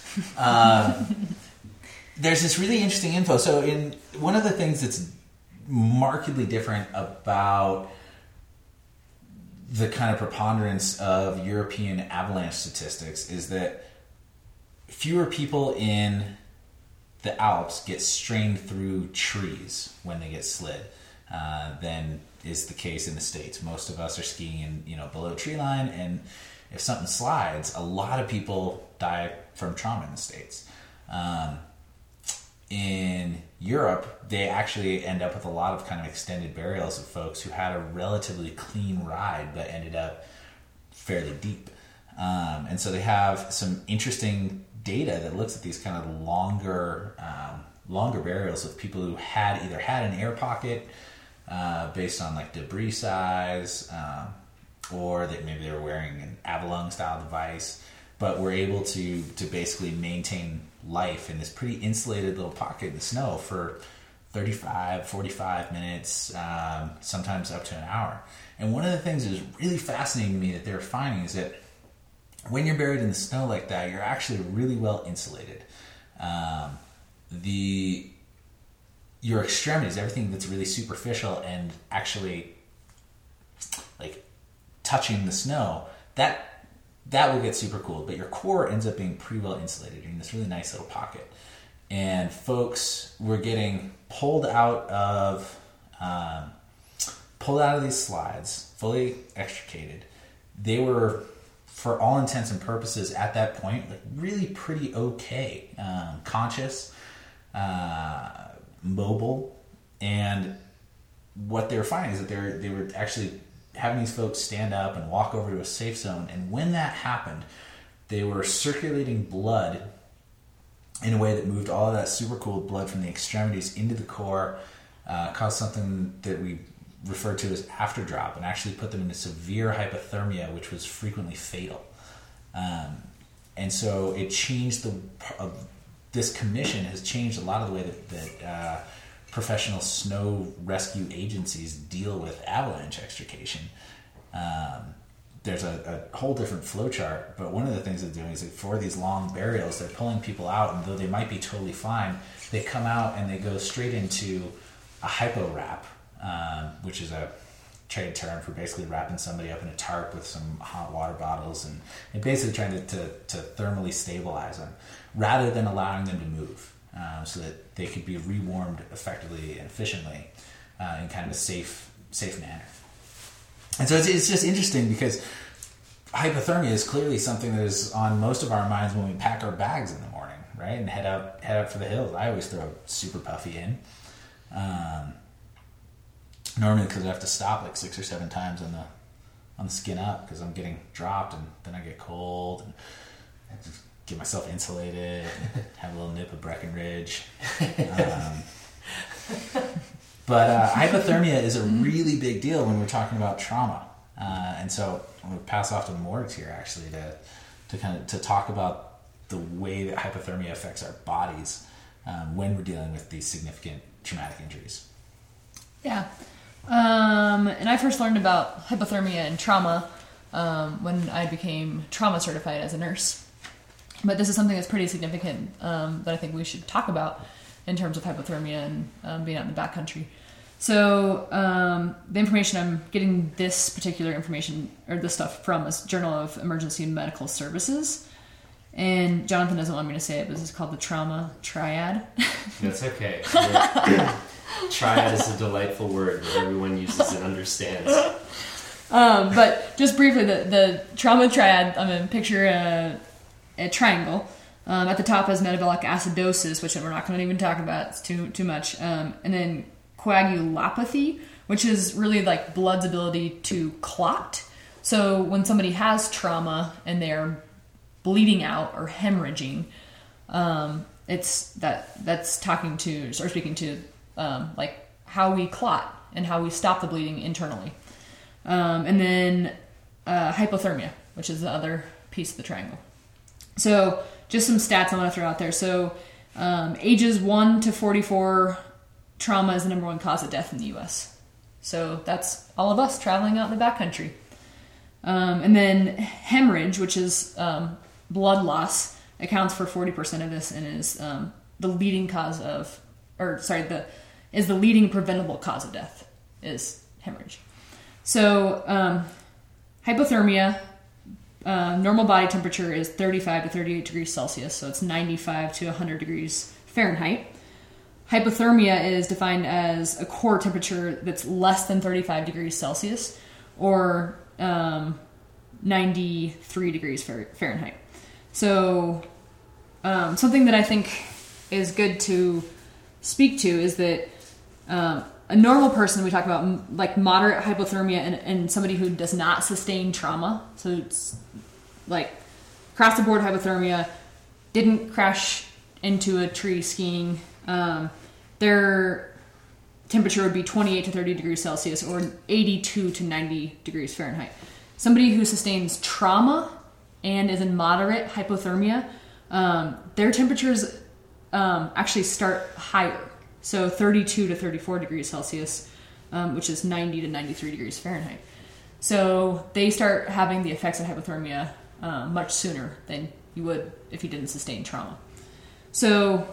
There's this really interesting info. So one of the things that's markedly different about the kind of preponderance of European avalanche statistics is that fewer people in the Alps get strained through trees when they get slid than is the case in the States. Most of us are skiing in, below tree line, and if something slides, a lot of people die from trauma in the States. In Europe, they actually end up with a lot of kind of extended burials of folks who had a relatively clean ride but ended up fairly deep. And so they have some interesting data that looks at these kind of longer burials of people who either had an air pocket based on like debris size, or that maybe they were wearing an Avalon style device, but were able to basically maintain life in this pretty insulated little pocket in the snow for 35, 45 minutes, sometimes up to an hour. And one of the things that is really fascinating to me that they're finding is that when you're buried in the snow like that, you're actually really well insulated. Your extremities, everything that's really superficial and actually like touching the snow, that will get super cooled, but your core ends up being pretty well insulated. You're in this really nice little pocket. And folks were getting pulled out of these slides, fully extricated. They were, for all intents and purposes, at that point, like really pretty okay, conscious, mobile, and what they were finding is that they were actually having these folks stand up and walk over to a safe zone, and when that happened, they were circulating blood in a way that moved all of that supercooled blood from the extremities into the core, caused something that we refer to as afterdrop, and actually put them into severe hypothermia, which was frequently fatal. And so it changed this commission has changed a lot of the way that professional snow rescue agencies deal with avalanche extrication. There's a whole different flow chart, but one of the things they're doing is that for these long burials, they're pulling people out, and though they might be totally fine, they come out and they go straight into a hypo wrap, which is a trade term for basically wrapping somebody up in a tarp with some hot water bottles and basically trying to thermally stabilize them rather than allowing them to move, so that they could be rewarmed effectively and efficiently in kind of a safe manner. And so it's just interesting because hypothermia is clearly something that is on most of our minds when we pack our bags in the morning, right, and head out for the hills. I always throw Super Puffy in. Normally because I have to stop like 6 or 7 times on the skin up because I'm getting dropped, and then I get cold, and I just get myself insulated, and have a little nip of Breckenridge. But hypothermia is a really big deal when we're talking about trauma, and so I'm going to pass off to Morgs here actually to talk about the way that hypothermia affects our bodies when we're dealing with these significant traumatic injuries. Yeah. And I first learned about hypothermia and trauma when I became trauma certified as a nurse. But this is something that's pretty significant that I think we should talk about in terms of hypothermia and being out in the backcountry. So the information I'm getting this particular information or this stuff from is Journal of Emergency Medical Services. And Jonathan doesn't want me to say it, but this is called the Trauma Triad. That's okay. Triad is a delightful word that everyone uses and understands. But just briefly, the Trauma Triad, I'm going to picture a triangle. At the top is metabolic acidosis, which we're not going to even talk about. It's too much. And then coagulopathy, which is really like blood's ability to clot. So when somebody has trauma and they're bleeding out or hemorrhaging, that's speaking to like how we clot and how we stop the bleeding internally. And then hypothermia, which is the other piece of the triangle. So just some stats I want to throw out there. So ages 1 to 44, trauma is the number 1 cause of death in the U.S. So that's all of us traveling out in the backcountry. And then hemorrhage, which is blood loss, accounts for 40% of this and is the leading cause of, is the leading preventable cause of death is hemorrhage. So hypothermia, normal body temperature is 35 to 38 degrees Celsius, so it's 95 to 100 degrees Fahrenheit. Hypothermia is defined as a core temperature that's less than 35 degrees Celsius or 93 degrees Fahrenheit. So something that I think is good to speak to is that a normal person, we talk about like moderate hypothermia and somebody who does not sustain trauma. So it's like across the board hypothermia, didn't crash into a tree skiing. Their temperature would be 28 to 30 degrees Celsius or 82 to 90 degrees Fahrenheit. Somebody who sustains trauma and is in moderate hypothermia, their temperatures actually start higher. So 32 to 34 degrees Celsius, which is 90 to 93 degrees Fahrenheit. So they start having the effects of hypothermia much sooner than you would if you didn't sustain trauma. So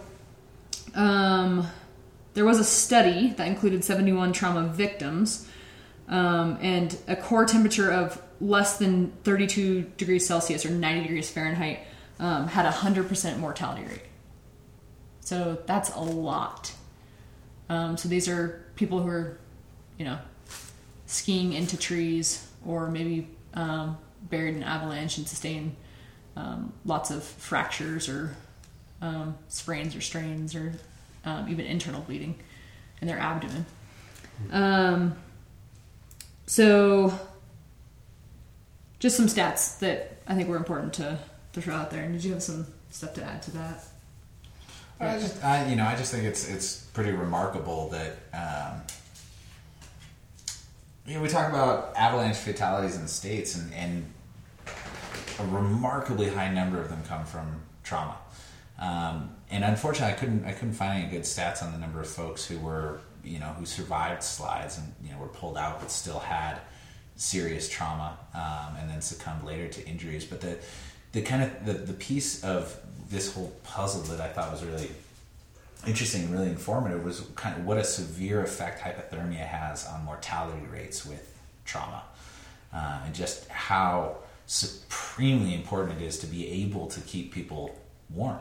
there was a study that included 71 trauma victims, and a core temperature of less than 32 degrees Celsius or 90 degrees Fahrenheit had a 100% mortality rate. So that's a lot. So these are people who are, skiing into trees or maybe buried in an avalanche and sustain lots of fractures or sprains or strains or even internal bleeding in their abdomen. So just some stats that I think were important to throw out there. And did you have some stuff to add to that? I just think it's pretty remarkable that we talk about avalanche fatalities in the States, and a remarkably high number of them come from trauma. And unfortunately, I couldn't find any good stats on the number of folks who were who survived slides and were pulled out but still had serious trauma and then succumbed later to injuries. But the kind of the piece of this whole puzzle that I thought was really interesting and really informative was kind of what a severe effect hypothermia has on mortality rates with trauma, and just how supremely important it is to be able to keep people warm.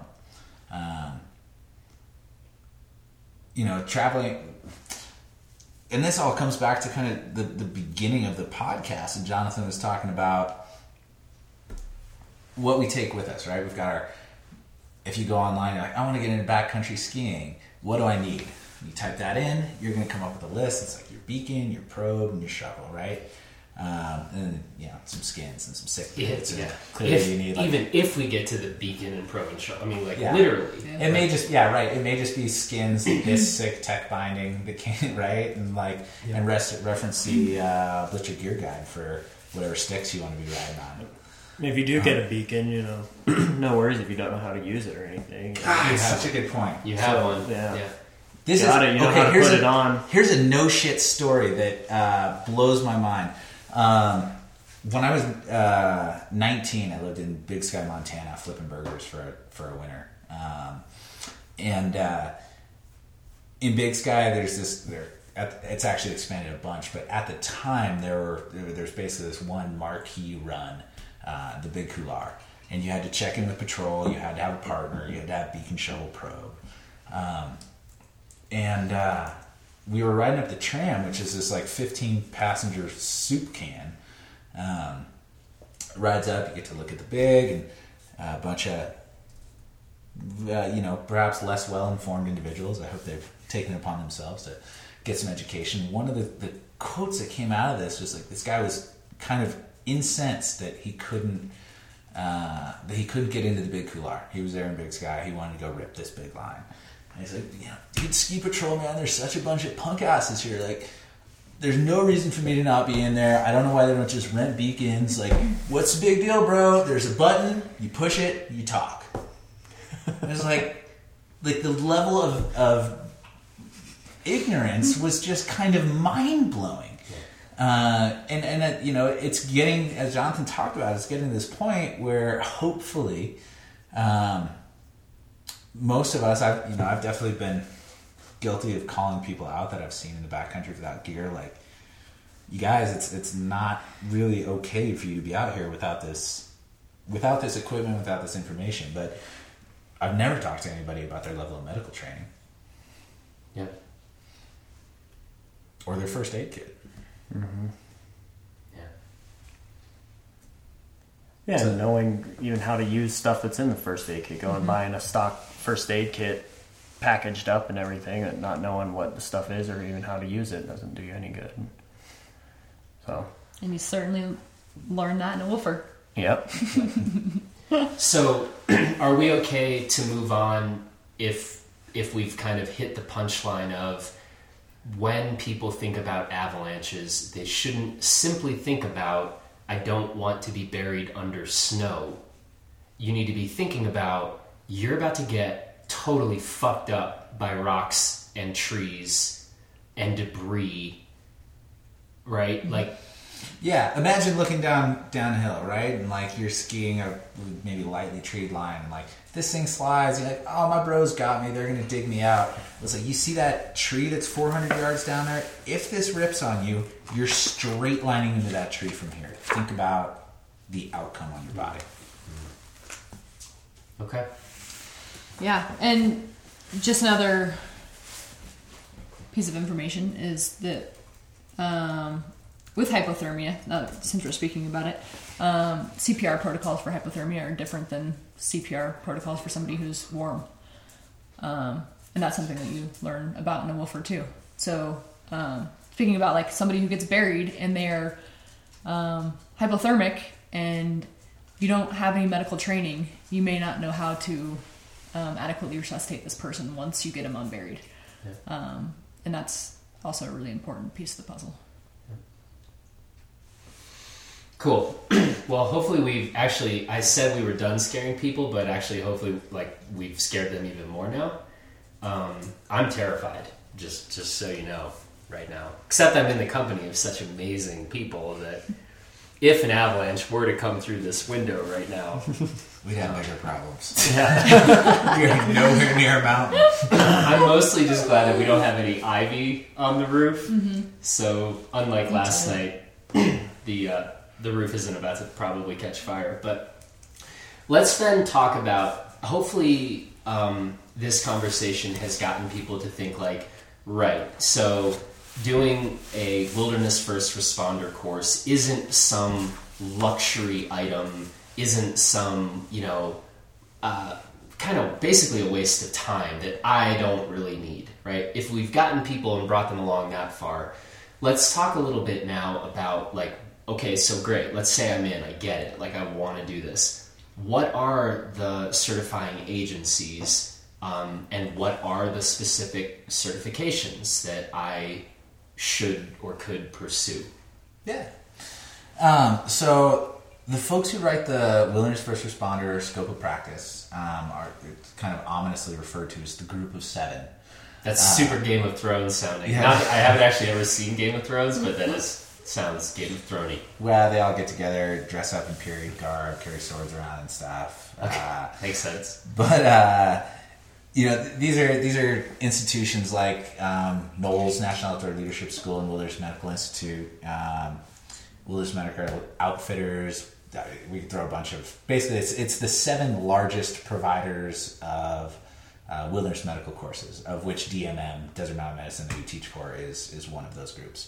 Traveling, and this all comes back to kind of the beginning of the podcast, and Jonathan was talking about what we take with us, right? We've got if you go online, you're like, I want to get into backcountry skiing. What do I need? You type that in, you're going to come up with a list. It's like your beacon, your probe, and your shovel, right? And some skins and some sick bits. Yeah. Clearly, you need even if we get to the beacon and probe and shovel, literally. Yeah. It may just It may just be skins, this sick tech binding that came right, and and reference the Blitzer Gear Guide for whatever sticks you want to be riding on. If you do get a beacon, no worries if you don't know how to use it or anything. God, such a good point. You have one. Yeah. This how to put it on. Here's a no shit story that blows my mind. when I was 19, I lived in Big Sky, Montana, flipping burgers for a winter. In Big Sky, there's this. It's actually expanded a bunch, but at the time there's basically this one marquee run, the Big Couloir, and you had to check in with patrol. You had to have a partner. You had to have beacon shovel probe, and we were riding up the tram, which is this like 15 passenger soup can. Rides up, you get to look at the big, and a bunch of perhaps less well informed individuals. I hope they've taken it upon themselves to get some education. One of the quotes that came out of this was like, this guy was kind of incensed that he couldn't get into the Big Couloir. He was there in Big Sky. He wanted to go rip this big line. And he's like, dude, ski patrol, man, there's such a bunch of punk asses here. Like, there's no reason for me to not be in there. I don't know why they don't just rent beacons. Like, what's the big deal, bro? There's a button. You push it. You talk. It's like the level of ignorance was just kind of mind-blowing. It's getting, as Jonathan talked about, it's getting to this point where hopefully most of us, I've definitely been guilty of calling people out that I've seen in the backcountry without gear. Like, you guys, it's not really okay for you to be out here without this equipment, without this information. But I've never talked to anybody about their level of medical training. Yeah. Or their first aid kit. Mm-hmm. Yeah. Yeah, and knowing even how to use stuff that's in the first aid kit. Going and buying a stock first aid kit packaged up and everything, and not knowing what the stuff is or even how to use it doesn't do you any good. So. And you certainly learned that in a woofer. Yep. So, are we okay to move on if we've kind of hit the punchline of when people think about avalanches, they shouldn't simply think about, I don't want to be buried under snow. You need to be thinking about, you're about to get totally fucked up by rocks and trees and debris, right? Like, yeah, imagine looking downhill, right? And like you're skiing a maybe lightly treed line, and like this thing slides. You're like, oh, my bros got me. They're gonna dig me out. It's like, you see that tree that's 400 yards down there? If this rips on you, you're straight lining into that tree from here. Think about the outcome on your body. okay. Yeah, and just another piece of information is that with hypothermia, since we're speaking about it, CPR protocols for hypothermia are different than CPR protocols for somebody who's warm. And that's something that you learn about in a woofer too. So speaking about like somebody who gets buried and they're hypothermic and you don't have any medical training, you may not know how to adequately resuscitate this person once you get them unburied. Yeah. And that's also a really important piece of the puzzle. Cool. Well, hopefully I said we were done scaring people, but actually hopefully like we've scared them even more now. I'm terrified, just so you know, right now. Except I'm in the company of such amazing people that if an avalanche were to come through this window right now, we'd have bigger problems. Yeah. We're nowhere near a mountain. I'm mostly just glad that we don't have any ivy on the roof. Mm-hmm. So unlike last night, the roof isn't about to probably catch fire. But let's then talk about, hopefully this conversation has gotten people to think like, right, so doing a wilderness first responder course isn't some luxury item, isn't some, kind of basically a waste of time that I don't really need, right? If we've gotten people and brought them along that far, let's talk a little bit now about like, okay, so great, let's say I'm in, I get it, like I want to do this. What are the certifying agencies and what are the specific certifications that I should or could pursue? Yeah. So the folks who write the Wilderness First Responder Scope of Practice are kind of ominously referred to as the Group of Seven. That's super Game of Thrones sounding. Yeah. I haven't actually ever seen Game of Thrones, but that is sounds Game of Thrones-y. Well, they all get together, dress up in period garb, carry swords around and stuff. Okay. Makes sense. But these are institutions like Knowles National Outdoor Leadership School and Wilderness Medical Institute, Wilderness Medical Outfitters. We could throw a bunch of. Basically, it's the 7 largest providers of wilderness medical courses, of which DMM, Desert Mountain Medicine, that you teach for, is one of those groups.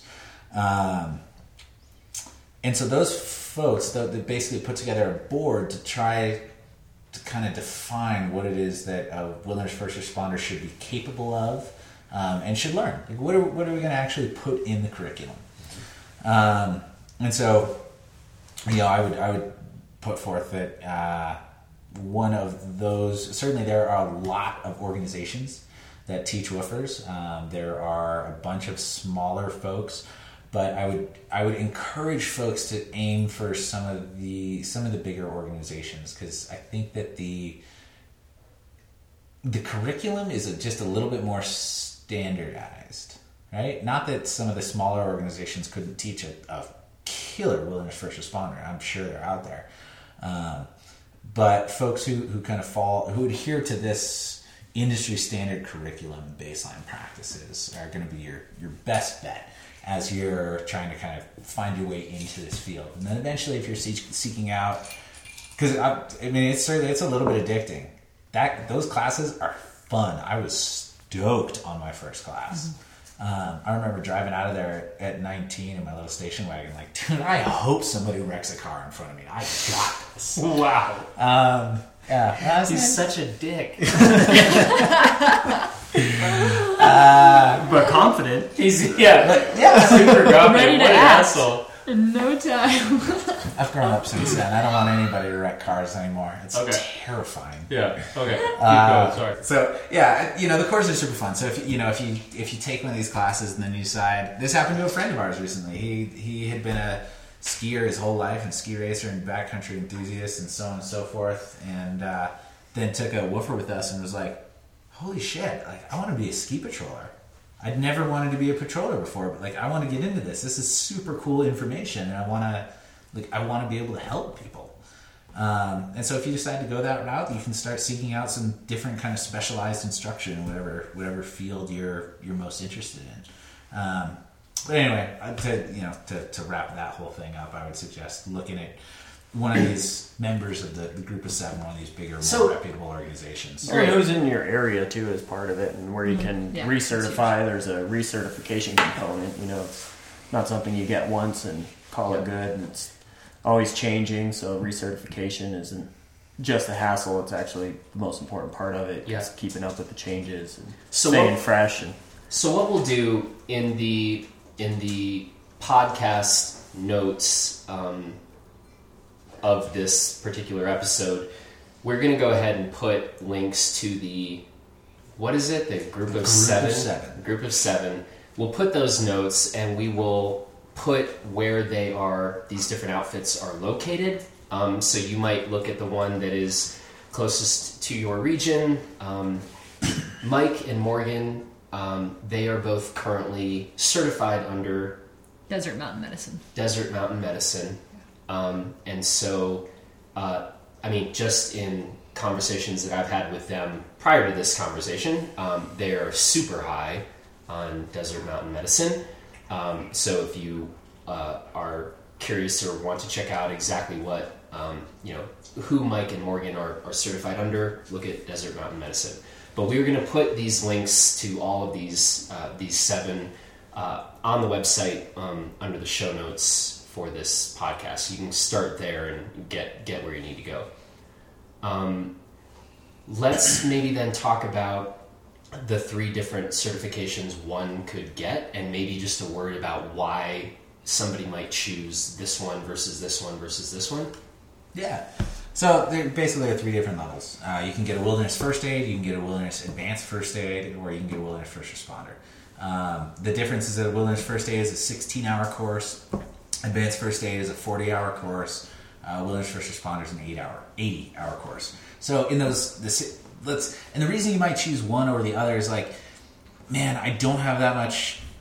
And so those folks, they basically put together a board to try to kind of define what it is that a wilderness first responder should be capable of and should learn. Like, what are we going to actually put in the curriculum? And so, I would put forth that one of those, certainly there are a lot of organizations that teach woofers. There are a bunch of smaller folks, but I would encourage folks to aim for some of the bigger organizations, because I think that the curriculum is just a little bit more standardized, right? Not that some of the smaller organizations couldn't teach a killer wilderness first responder. I'm sure they're out there. But folks who kind of who adhere to this industry standard curriculum baseline practices are going to be your best bet as you're trying to kind of find your way into this field. And then eventually, if you're seeking out, because it's a little bit addicting. Those classes are fun. I was stoked on my first class. Mm-hmm. I remember driving out of there at 19 in my little station wagon, like, dude, I hope somebody wrecks a car in front of me. I got this. Wow. Yeah. He's such a dick. But confident. He's super Ready confident. to What an act. asshole. In no time. I've grown up since then. I don't want anybody to wreck cars anymore. It's Okay. terrifying. Yeah. Okay. Keep going. Sorry. So the courses are super fun. So if you take one of these classes and then you decide, this happened to a friend of ours recently. He had been a skier his whole life and ski racer and backcountry enthusiast and so on and so forth, and then took a woofer with us and was like, holy shit, like, I want to be a ski patroller. I'd never wanted to be a patroller before, but like, I want to get into this. This is super cool information, and I want to be able to help people. And so if you decide to go that route, you can start seeking out some different kind of specialized instruction in whatever field you're most interested in. But anyway, to wrap that whole thing up, I would suggest looking at one of these members of the group of 7, one of these bigger, more reputable organizations. Or who's in your area too as part of it, and where you can recertify. There's a recertification component. It's not something you get once and call it good, and it's always changing. So recertification isn't just a hassle; it's actually the most important part of it. Just keeping up with the changes and staying fresh. And so, what we'll do in the podcast notes of this particular episode, we're going to go ahead and put links to the group of seven. We'll put those notes, and we will put where these different outfits are located. So you might look at the one that is closest to your region. Mike and Morgan, they are both currently certified under Desert Mountain Medicine. And so, just in conversations that I've had with them prior to this conversation, they are super high on Desert Mountain Medicine. So if you are curious or want to check out exactly what, who Mike and Morgan are certified under, look at Desert Mountain Medicine. But we're going to put these links to all of these 7 on the website under the show notes for this podcast. You can start there and get where you need to go. Let's maybe then talk about the 3 different certifications one could get, and maybe just a word about why somebody might choose this one versus this one versus this one. Yeah. So there are 3 different levels. You can get a wilderness first aid, you can get a wilderness advanced first aid, or you can get a wilderness first responder. The difference is that a wilderness first aid is a 16-hour course. Advanced first aid is a 40-hour course. Wilderness first responder is an 80-hour course. So in and the reason you might choose one over the other is like, man, I don't have that much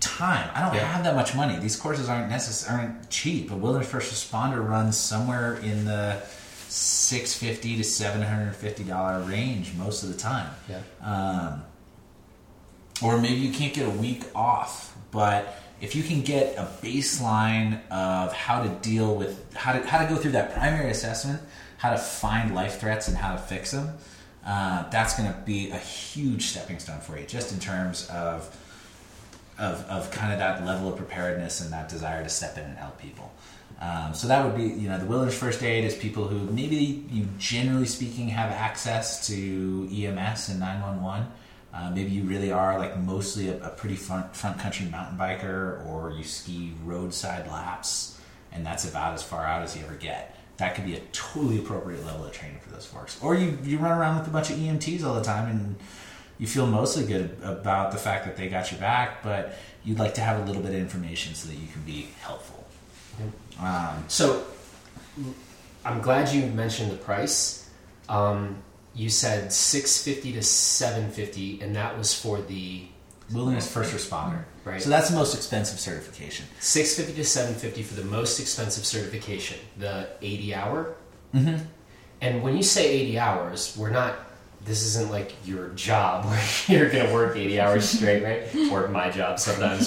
time. I don't Yeah. have that much money. These courses aren't cheap. A wilderness first responder runs somewhere in the $650 to $750 range most of the time. Yeah. Or maybe you can't get a week off, but if you can get a baseline of how to deal with how to go through that primary assessment, how to find life threats and how to fix them, that's going to be a huge stepping stone for you, just in terms of kind of that level of preparedness and that desire to step in and help people. So that would be, the wilderness first aid is people who maybe you generally speaking have access to EMS and 911. Maybe you really are like mostly a pretty front country mountain biker, or you ski roadside laps, and that's about as far out as you ever get. That could be a totally appropriate level of training for those folks. Or you run around with a bunch of EMTs all the time and you feel mostly good about the fact that they got your back, but you'd like to have a little bit of information so that you can be helpful. So I'm glad you mentioned the price. You said $650 to $750, and that was for the wilderness first responder. Right. So that's the most expensive certification. $650 to $750 for the most expensive certification, the 80-hour. Mm-hmm. And when you say 80 hours, this isn't like your job where you're going to work 80 hours straight, right? Or my job sometimes,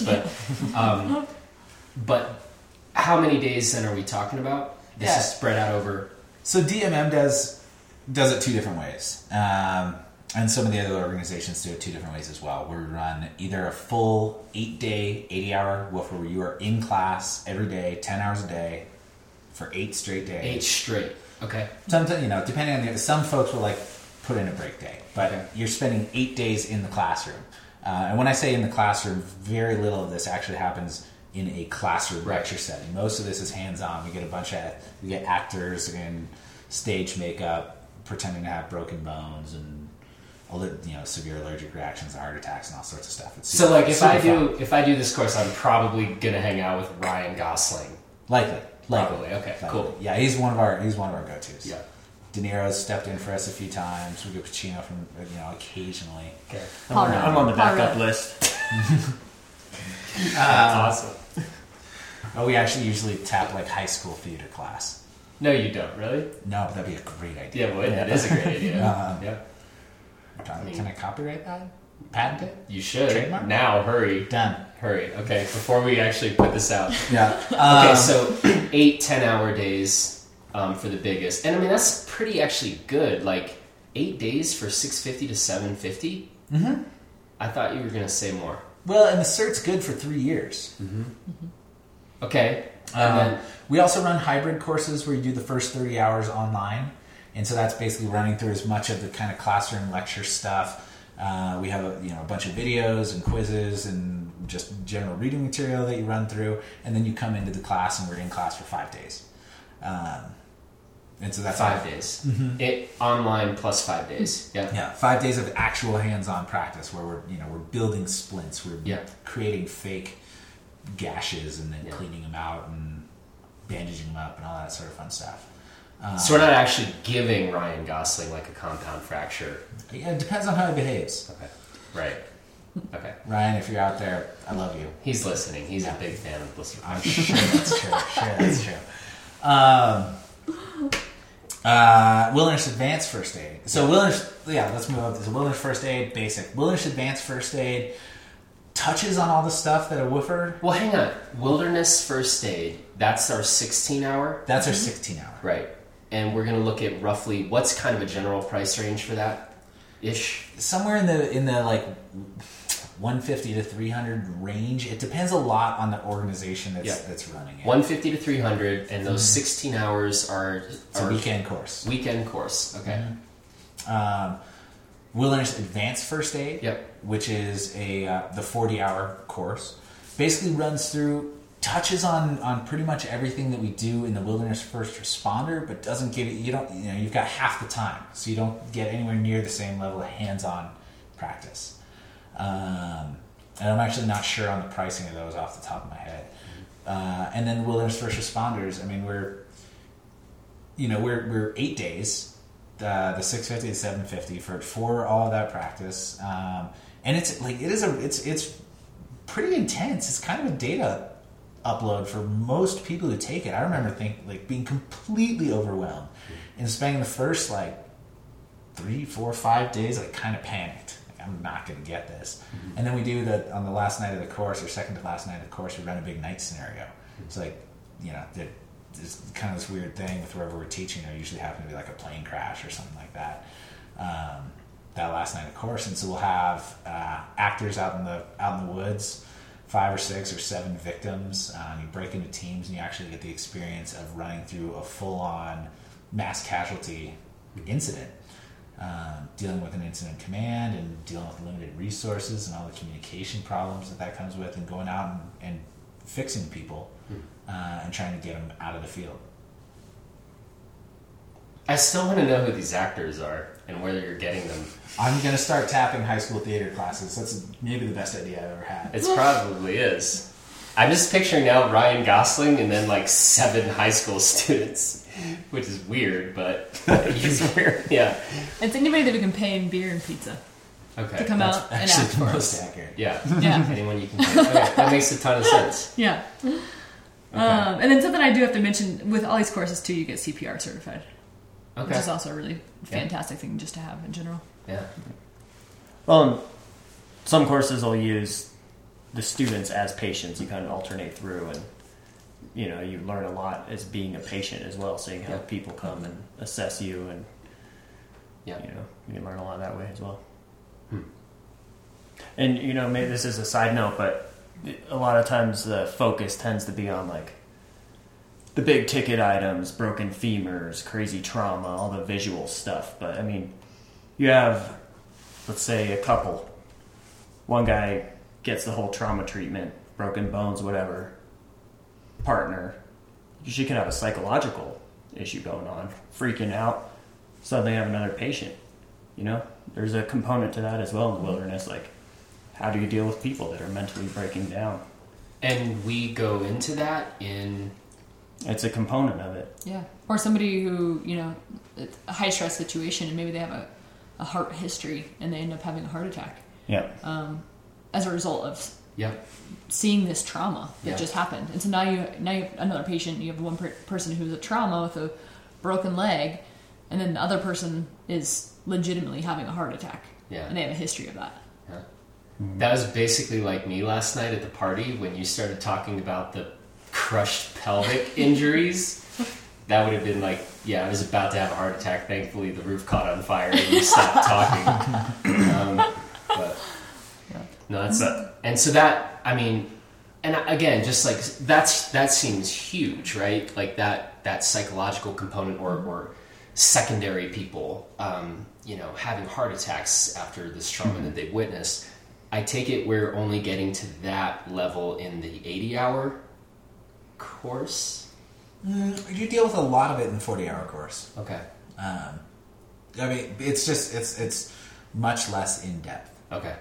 but how many days then are we talking about? This is spread out over. So DMM does it two different ways. And some of the other organizations do it two different ways as well. We run either a full 8-day, 80-hour, where you are in class every day, 10 hours a day, for 8 straight days. 8 straight. Okay. Sometimes, depending on some folks will put in a break day, but you're spending 8 days in the classroom. And when I say in the classroom, very little of this actually happens in a classroom lecture setting. Most of this is hands-on. We get actors in stage makeup, pretending to have broken bones and all the severe allergic reactions and heart attacks and all sorts of stuff. It's so like if I do this course, I'm probably gonna hang out with Ryan Gosling. Likely. Okay, cool. Yeah, he's one of our go-tos. Yeah. De Niro's stepped in for us a few times. We get Pacino from occasionally. Okay. I'm on the backup list. Awesome. We actually usually tap like high school theater class. No, you don't, really? No, but that'd be a great idea. Yeah, boy, that is a great idea. Yeah. Can I copyright that? Patent it? You should. Trademark? Now, hurry. Done. Hurry. Okay, before we actually put this out. Yeah. Okay, so 8 10-hour days for the biggest. And I mean, that's pretty actually good. Like 8 days for $650 to $750? Mm-hmm. I thought you were going to say more. Well, and the cert's good for 3 years. Mm-hmm. Okay. And then we also run hybrid courses where you do the first 30 hours online. And so that's basically running through as much of the kind of classroom lecture stuff. We have a bunch of videos and quizzes and just general reading material that you run through. And then you come into the class and we're in class for 5 days. And so that's 5 days. Mm-hmm. Online plus 5 days. Yeah. Yeah. 5 days of actual hands-on practice where we're building splints. We're creating fake gashes and then cleaning them out and bandaging them up and all that sort of fun stuff. So we're not actually giving Ryan Gosling like a compound fracture. Yeah, it depends on how he behaves. Okay. Right. Okay. Ryan, if you're out there, I love you. He's listening. He's a big fan of listening. I'm sure that's true. Wilderness Advanced First Aid. So let's move up. So Wilderness First Aid, basic. Wilderness Advanced First Aid touches on all the stuff that a woofer. Well, hang on. Wilderness First Aid, that's our 16-hour? That's our 16-hour. Right. And we're going to look at roughly, what's kind of a general price range for that? Ish? Somewhere in the like 150 to 300 range. It depends a lot on the organization that's running it. 150 to 300, and those 16 hours are... It's a weekend course. Weekend course, okay. Mm-hmm. Wilderness Advanced First Aid, which is the 40-hour course, basically runs through, touches on pretty much everything that we do in the Wilderness First Responder, but doesn't give you've got half the time, so you don't get anywhere near the same level of hands-on practice. And I'm actually not sure on the pricing of those off the top of my head. And then Wilderness First Responders, I mean, we're 8 days. The 650 to 750 for all of that practice, and it's pretty intense. It's kind of a data upload for most people who take it. I remember being completely overwhelmed and spending the first 3, 4, 5 days kind of panicked. I'm not going to get this. Mm-hmm. And then we do that on the last night of the course, or second to last night of the course, we run a big night scenario. It's there's kind of this weird thing with wherever we're teaching. There usually happen to be a plane crash or something like that. That last night of course, and so we'll have actors out in the woods, 5 or 6 or 7 victims. You break into teams, and you actually get the experience of running through a full-on mass casualty incident. Dealing with an incident command and dealing with limited resources and all the communication problems that comes with, and going out and fixing people and trying to get them out of the field. I still want to know who these actors are and whether you're getting them. I'm going to start tapping high school theater classes. That's maybe the best idea I've ever had. It probably is. I'm just picturing now Ryan Gosling and then 7 high school students, which is weird, but he's weird. Yeah. It's anybody that we can pay in beer and pizza to come out and act for most us. accurate. Yeah. Yeah. Anyone you can pay. Okay, that makes a ton of sense. Yeah. Okay. And then something I do have to mention, with all these courses too, you get CPR certified. Okay. Which is also a really fantastic thing just to have in general. Yeah. Well, some courses will use the students as patients. You kind of alternate through, and you learn a lot as being a patient as well, seeing how people come and assess you, and you can learn a lot that way as well. And maybe this is a side note, but a lot of times the focus tends to be on the big ticket items, broken femurs, crazy trauma, all the visual stuff. But you have, let's say, a couple. One guy gets the whole trauma treatment, broken bones, whatever. Partner, she could have a psychological issue going on, freaking out. Suddenly have another patient. There's a component to that as well in the wilderness. How do you deal with people that are mentally breaking down? And we go into that in... It's a component of it. Yeah. Or somebody who, it's a high stress situation, and maybe they have a heart history and they end up having a heart attack. Yeah. As a result of seeing this trauma that just happened. And so now you have another patient, you have one person who's a trauma with a broken leg, and then the other person is legitimately having a heart attack. Yeah. And they have a history of that. Yeah. That was basically like me last night at the party when you started talking about the crushed pelvic injuries. That would have been I was about to have a heart attack. Thankfully, the roof caught on fire and we stopped talking. But no, that's and so that and again, just that seems huge, right? That psychological component or secondary people, having heart attacks after this trauma that they've witnessed. I take it we're only getting to that level in the 80-hour course. You deal with a lot of it in the 40-hour course. Okay. It's much less in depth. Okay.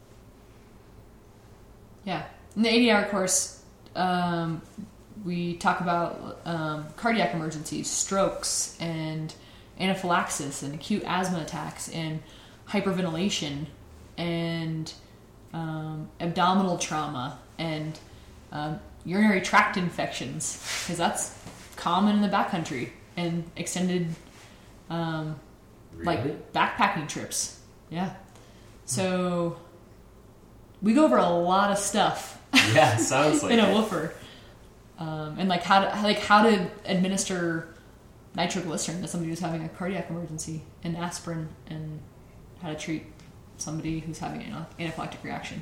Yeah. In the 80-hour course, we talk about cardiac emergencies, strokes, and anaphylaxis, and acute asthma attacks, and hyperventilation, and abdominal trauma, and urinary tract infections, because that's common in the backcountry, and extended backpacking trips. Yeah. So we go over a lot of stuff. Yeah, sounds like in a it. woofer, and how to administer nitroglycerin to somebody who's having a cardiac emergency, and aspirin, and how to treat somebody who's having an anaphylactic reaction.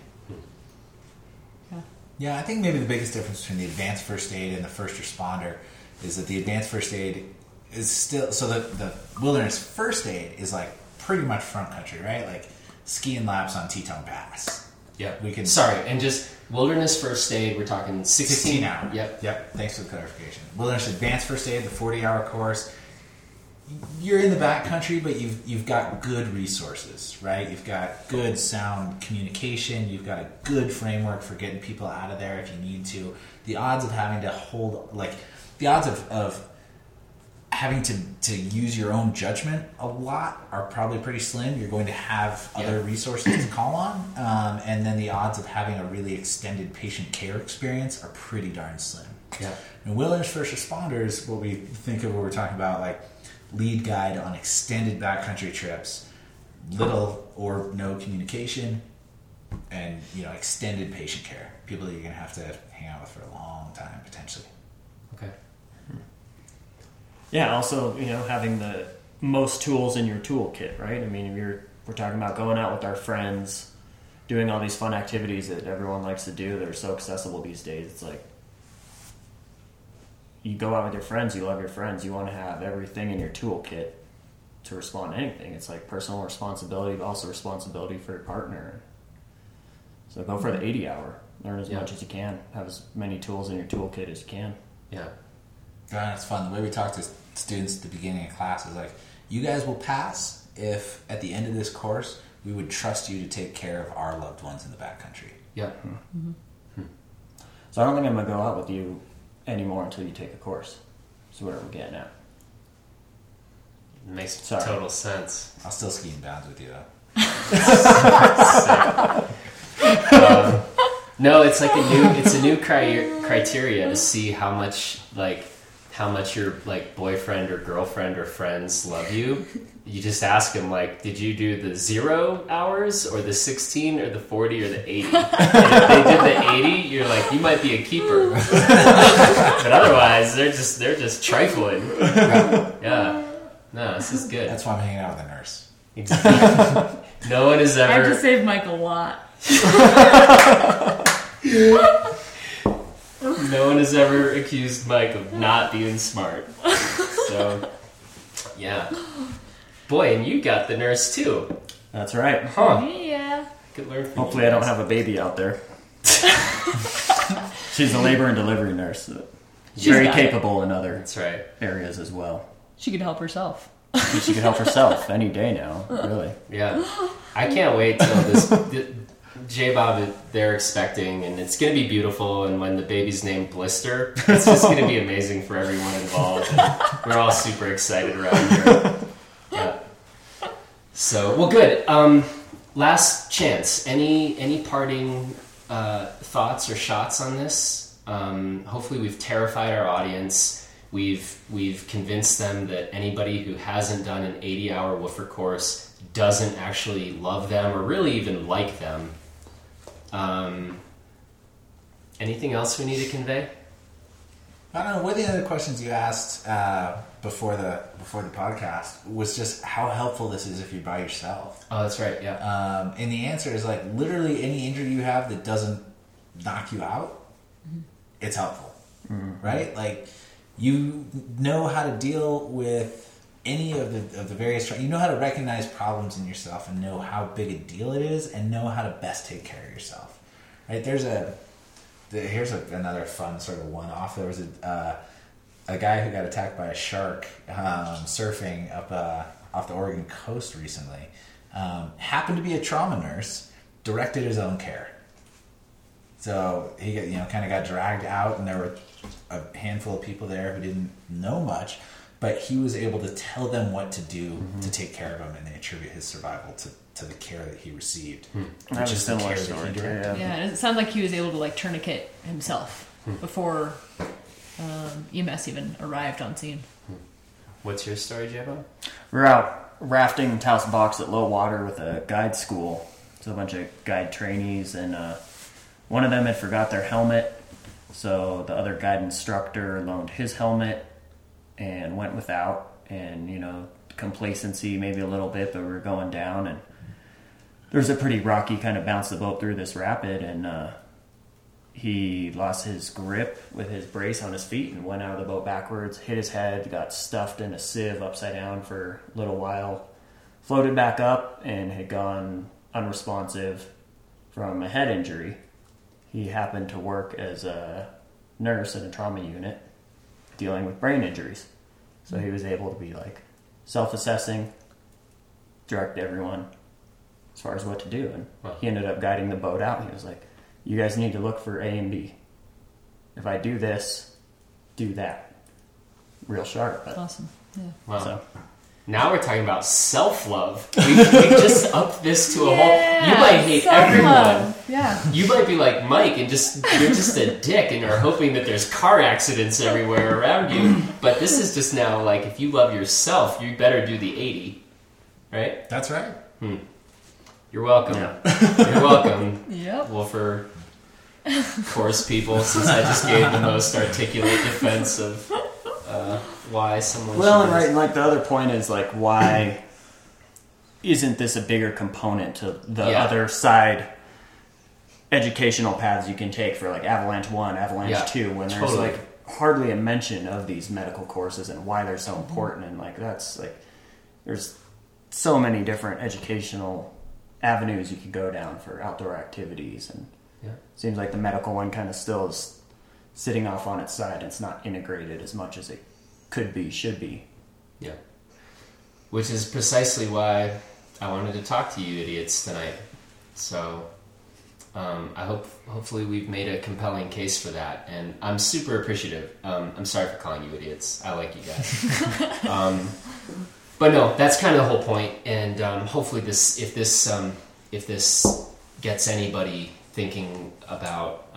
Yeah, I think maybe the biggest difference between the advanced first aid and the first responder is that the advanced first aid is still... So the wilderness first aid is pretty much front country, right? Skiing laps on Teton Pass. Yeah. We can... Sorry, and just wilderness first aid, we're talking 16 hours. Yep. Thanks for the clarification. Wilderness advanced first aid, the 40-hour course. You're in the backcountry, but you've got good resources, right? You've got good sound communication. You've got a good framework for getting people out of there if you need to. The odds of having to hold, the odds of having to use your own judgment a lot are probably pretty slim. You're going to have other resources to call on, and then the odds of having a really extended patient care experience are pretty darn slim. Yeah. And wilderness first responders, what we think of when we're talking about like lead guide on extended backcountry trips, little or no communication, and extended patient care. People that you're going to have to hang out with for a long time potentially. Okay. Yeah, also, having the most tools in your toolkit, right? I mean, if we're talking about going out with our friends, doing all these fun activities that everyone likes to do that are so accessible these days. It's like, you go out with your friends, you love your friends, you want to have everything in your toolkit to respond to anything. It's like personal responsibility, but also responsibility for your partner. So go for the 80-hour. Learn as much as you can. Have as many tools in your toolkit as you can. Yeah. God, it's fun. The way we talk to students at the beginning of class is like, you guys will pass if at the end of this course we would trust you to take care of our loved ones in the backcountry. Yeah. So I don't think I'm going to go out with you anymore until you take a course. That's what we're getting at. Makes Sorry. total sense. I'll still ski in bounds with you though. No, it's like a new criteria to see how much your like boyfriend or girlfriend or friends love you. You just ask them like, did you do the 0 hours or the 16 or the 40 or the 80? And if they did the 80, you're like, you might be a keeper. But otherwise, they're just trifling. Yeah. No, this is good. That's why I'm hanging out with a nurse. Exactly. No one has I have ever. to save Mike a lot. No one has ever accused Mike of not being smart. So, yeah. Boy, and you got the nurse too. That's right. Huh. Yeah. Could learn from Hopefully you I don't guys. have a baby out there. She's a labor and delivery nurse. Very got it. capable in other That's right. areas as well. She could help herself. She could help herself any day now, really. Yeah. I can't wait till this J-Bob they're expecting, and it's going to be beautiful, and when the baby's named Blister, it's just going to be amazing for everyone involved. And we're all super excited around here. Yeah. So, well, good. Last chance. Any parting thoughts or shots on this? Hopefully we've terrified our audience. We've convinced them that anybody who hasn't done an 80-hour woofer course doesn't actually love them or really even like them. Anything else we need to convey? I don't know. One of the other questions you asked before the podcast was just how helpful this is if you're by yourself. Oh, that's right. Yeah. And the answer is like literally any injury you have that doesn't knock you out, it's helpful, right? Like you know how to deal with any of the various. You know how to recognize problems in yourself and know how big a deal it is, and know how to best take care of yourself. Right? Here's another fun sort of one-off. There was a guy who got attacked by a shark surfing up off the Oregon coast recently. Happened to be a trauma nurse, directed his own care. So he kind of got dragged out, and there were a handful of people there who didn't know much, but he was able to tell them what to do to take care of him, and they attribute his survival to the care that he received. I have a similar care that story he too. directed. Yeah, and it sounds like he was able to like tourniquet himself before EMS even arrived on scene. What's your story, J-Bob? We were out rafting in Taos Box at low water with a guide school. So a bunch of guide trainees, and one of them had forgot their helmet. So the other guide instructor loaned his helmet and went without. And, complacency maybe a little bit, but we were going down, and there's a pretty rocky kind of bounce the boat through this rapid, and he lost his grip with his brace on his feet and went out of the boat backwards, hit his head, got stuffed in a sieve upside down for a little while, floated back up, and had gone unresponsive from a head injury. He happened to work as a nurse in a trauma unit dealing with brain injuries. So he was able to be like self-assessing, direct everyone as far as what to do. And he ended up guiding the boat out. He was like, you guys need to look for A and B. If I do this, do that. real sharp. But, Awesome. Yeah. Wow. so. Now we're talking about self-love. We just upped this to a whole... You might hate everyone. self-love. Yeah. You might be like Mike and you're just a dick and are hoping that there's car accidents everywhere around you. But this is just now like, if you love yourself, you better do the 80. Right? That's right. You're welcome. Yeah. You're welcome. Yep. Wolfer, course people, since I just gave the most articulate defense of why someone Well, should and right, and like the other point is like, why isn't this a bigger component to the other side educational paths you can take for like Avalanche 1, Avalanche 2, when there's like hardly a mention of these medical courses and why they're so important, and like that's like there's so many different educational avenues you could go down for outdoor activities, and it seems like the medical one kind of still is sitting off on its side. It's not integrated as much as it could be, should be. Yeah. Which is precisely why I wanted to talk to you idiots tonight. So hopefully we've made a compelling case for that, and I'm super appreciative. I'm sorry for calling you idiots. I like you guys. But no, that's kind of the whole point, and hopefully if this gets anybody thinking about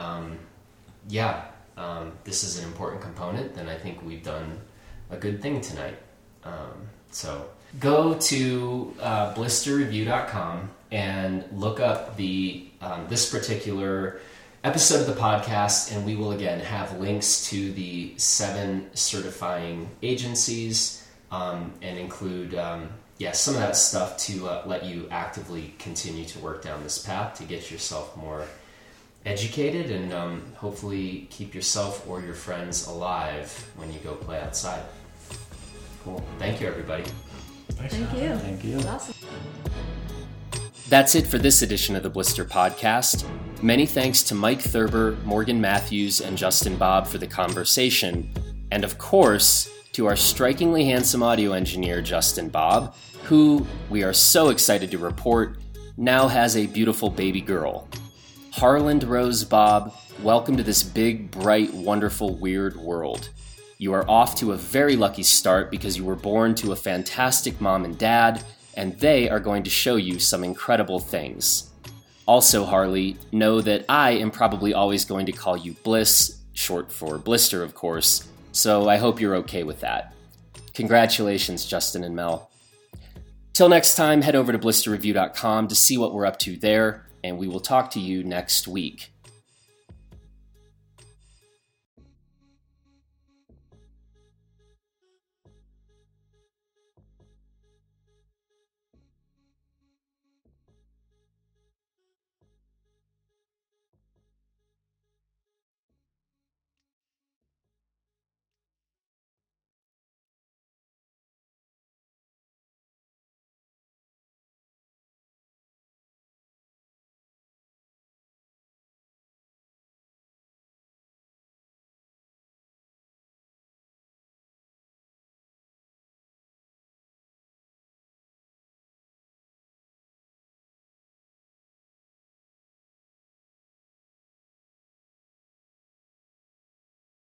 this is an important component, then I think we've done a good thing tonight. So go to blisterreview.com and look up the this particular episode of the podcast, and we will again have links to the 7 certifying agencies and include some of that stuff to let you actively continue to work down this path to get yourself more educated and hopefully keep yourself or your friends alive when you go play outside. Cool. Thank you, everybody. Thank you. Thank you. Awesome. That's it for this edition of the Blister Podcast. Many thanks to Mike Thurber, Morgan Matthews, and Justin Bob for the conversation. And of course, to our strikingly handsome audio engineer, Justin Bob, who, we are so excited to report, now has a beautiful baby girl. Harland Rose Bob, welcome to this big, bright, wonderful, weird world. You are off to a very lucky start because you were born to a fantastic mom and dad, and they are going to show you some incredible things. Also, Harley, know that I am probably always going to call you Bliss, short for Blister, of course, so I hope you're okay with that. Congratulations, Justin and Mel. Till next time, head over to blisterreview.com to see what we're up to there, and we will talk to you next week.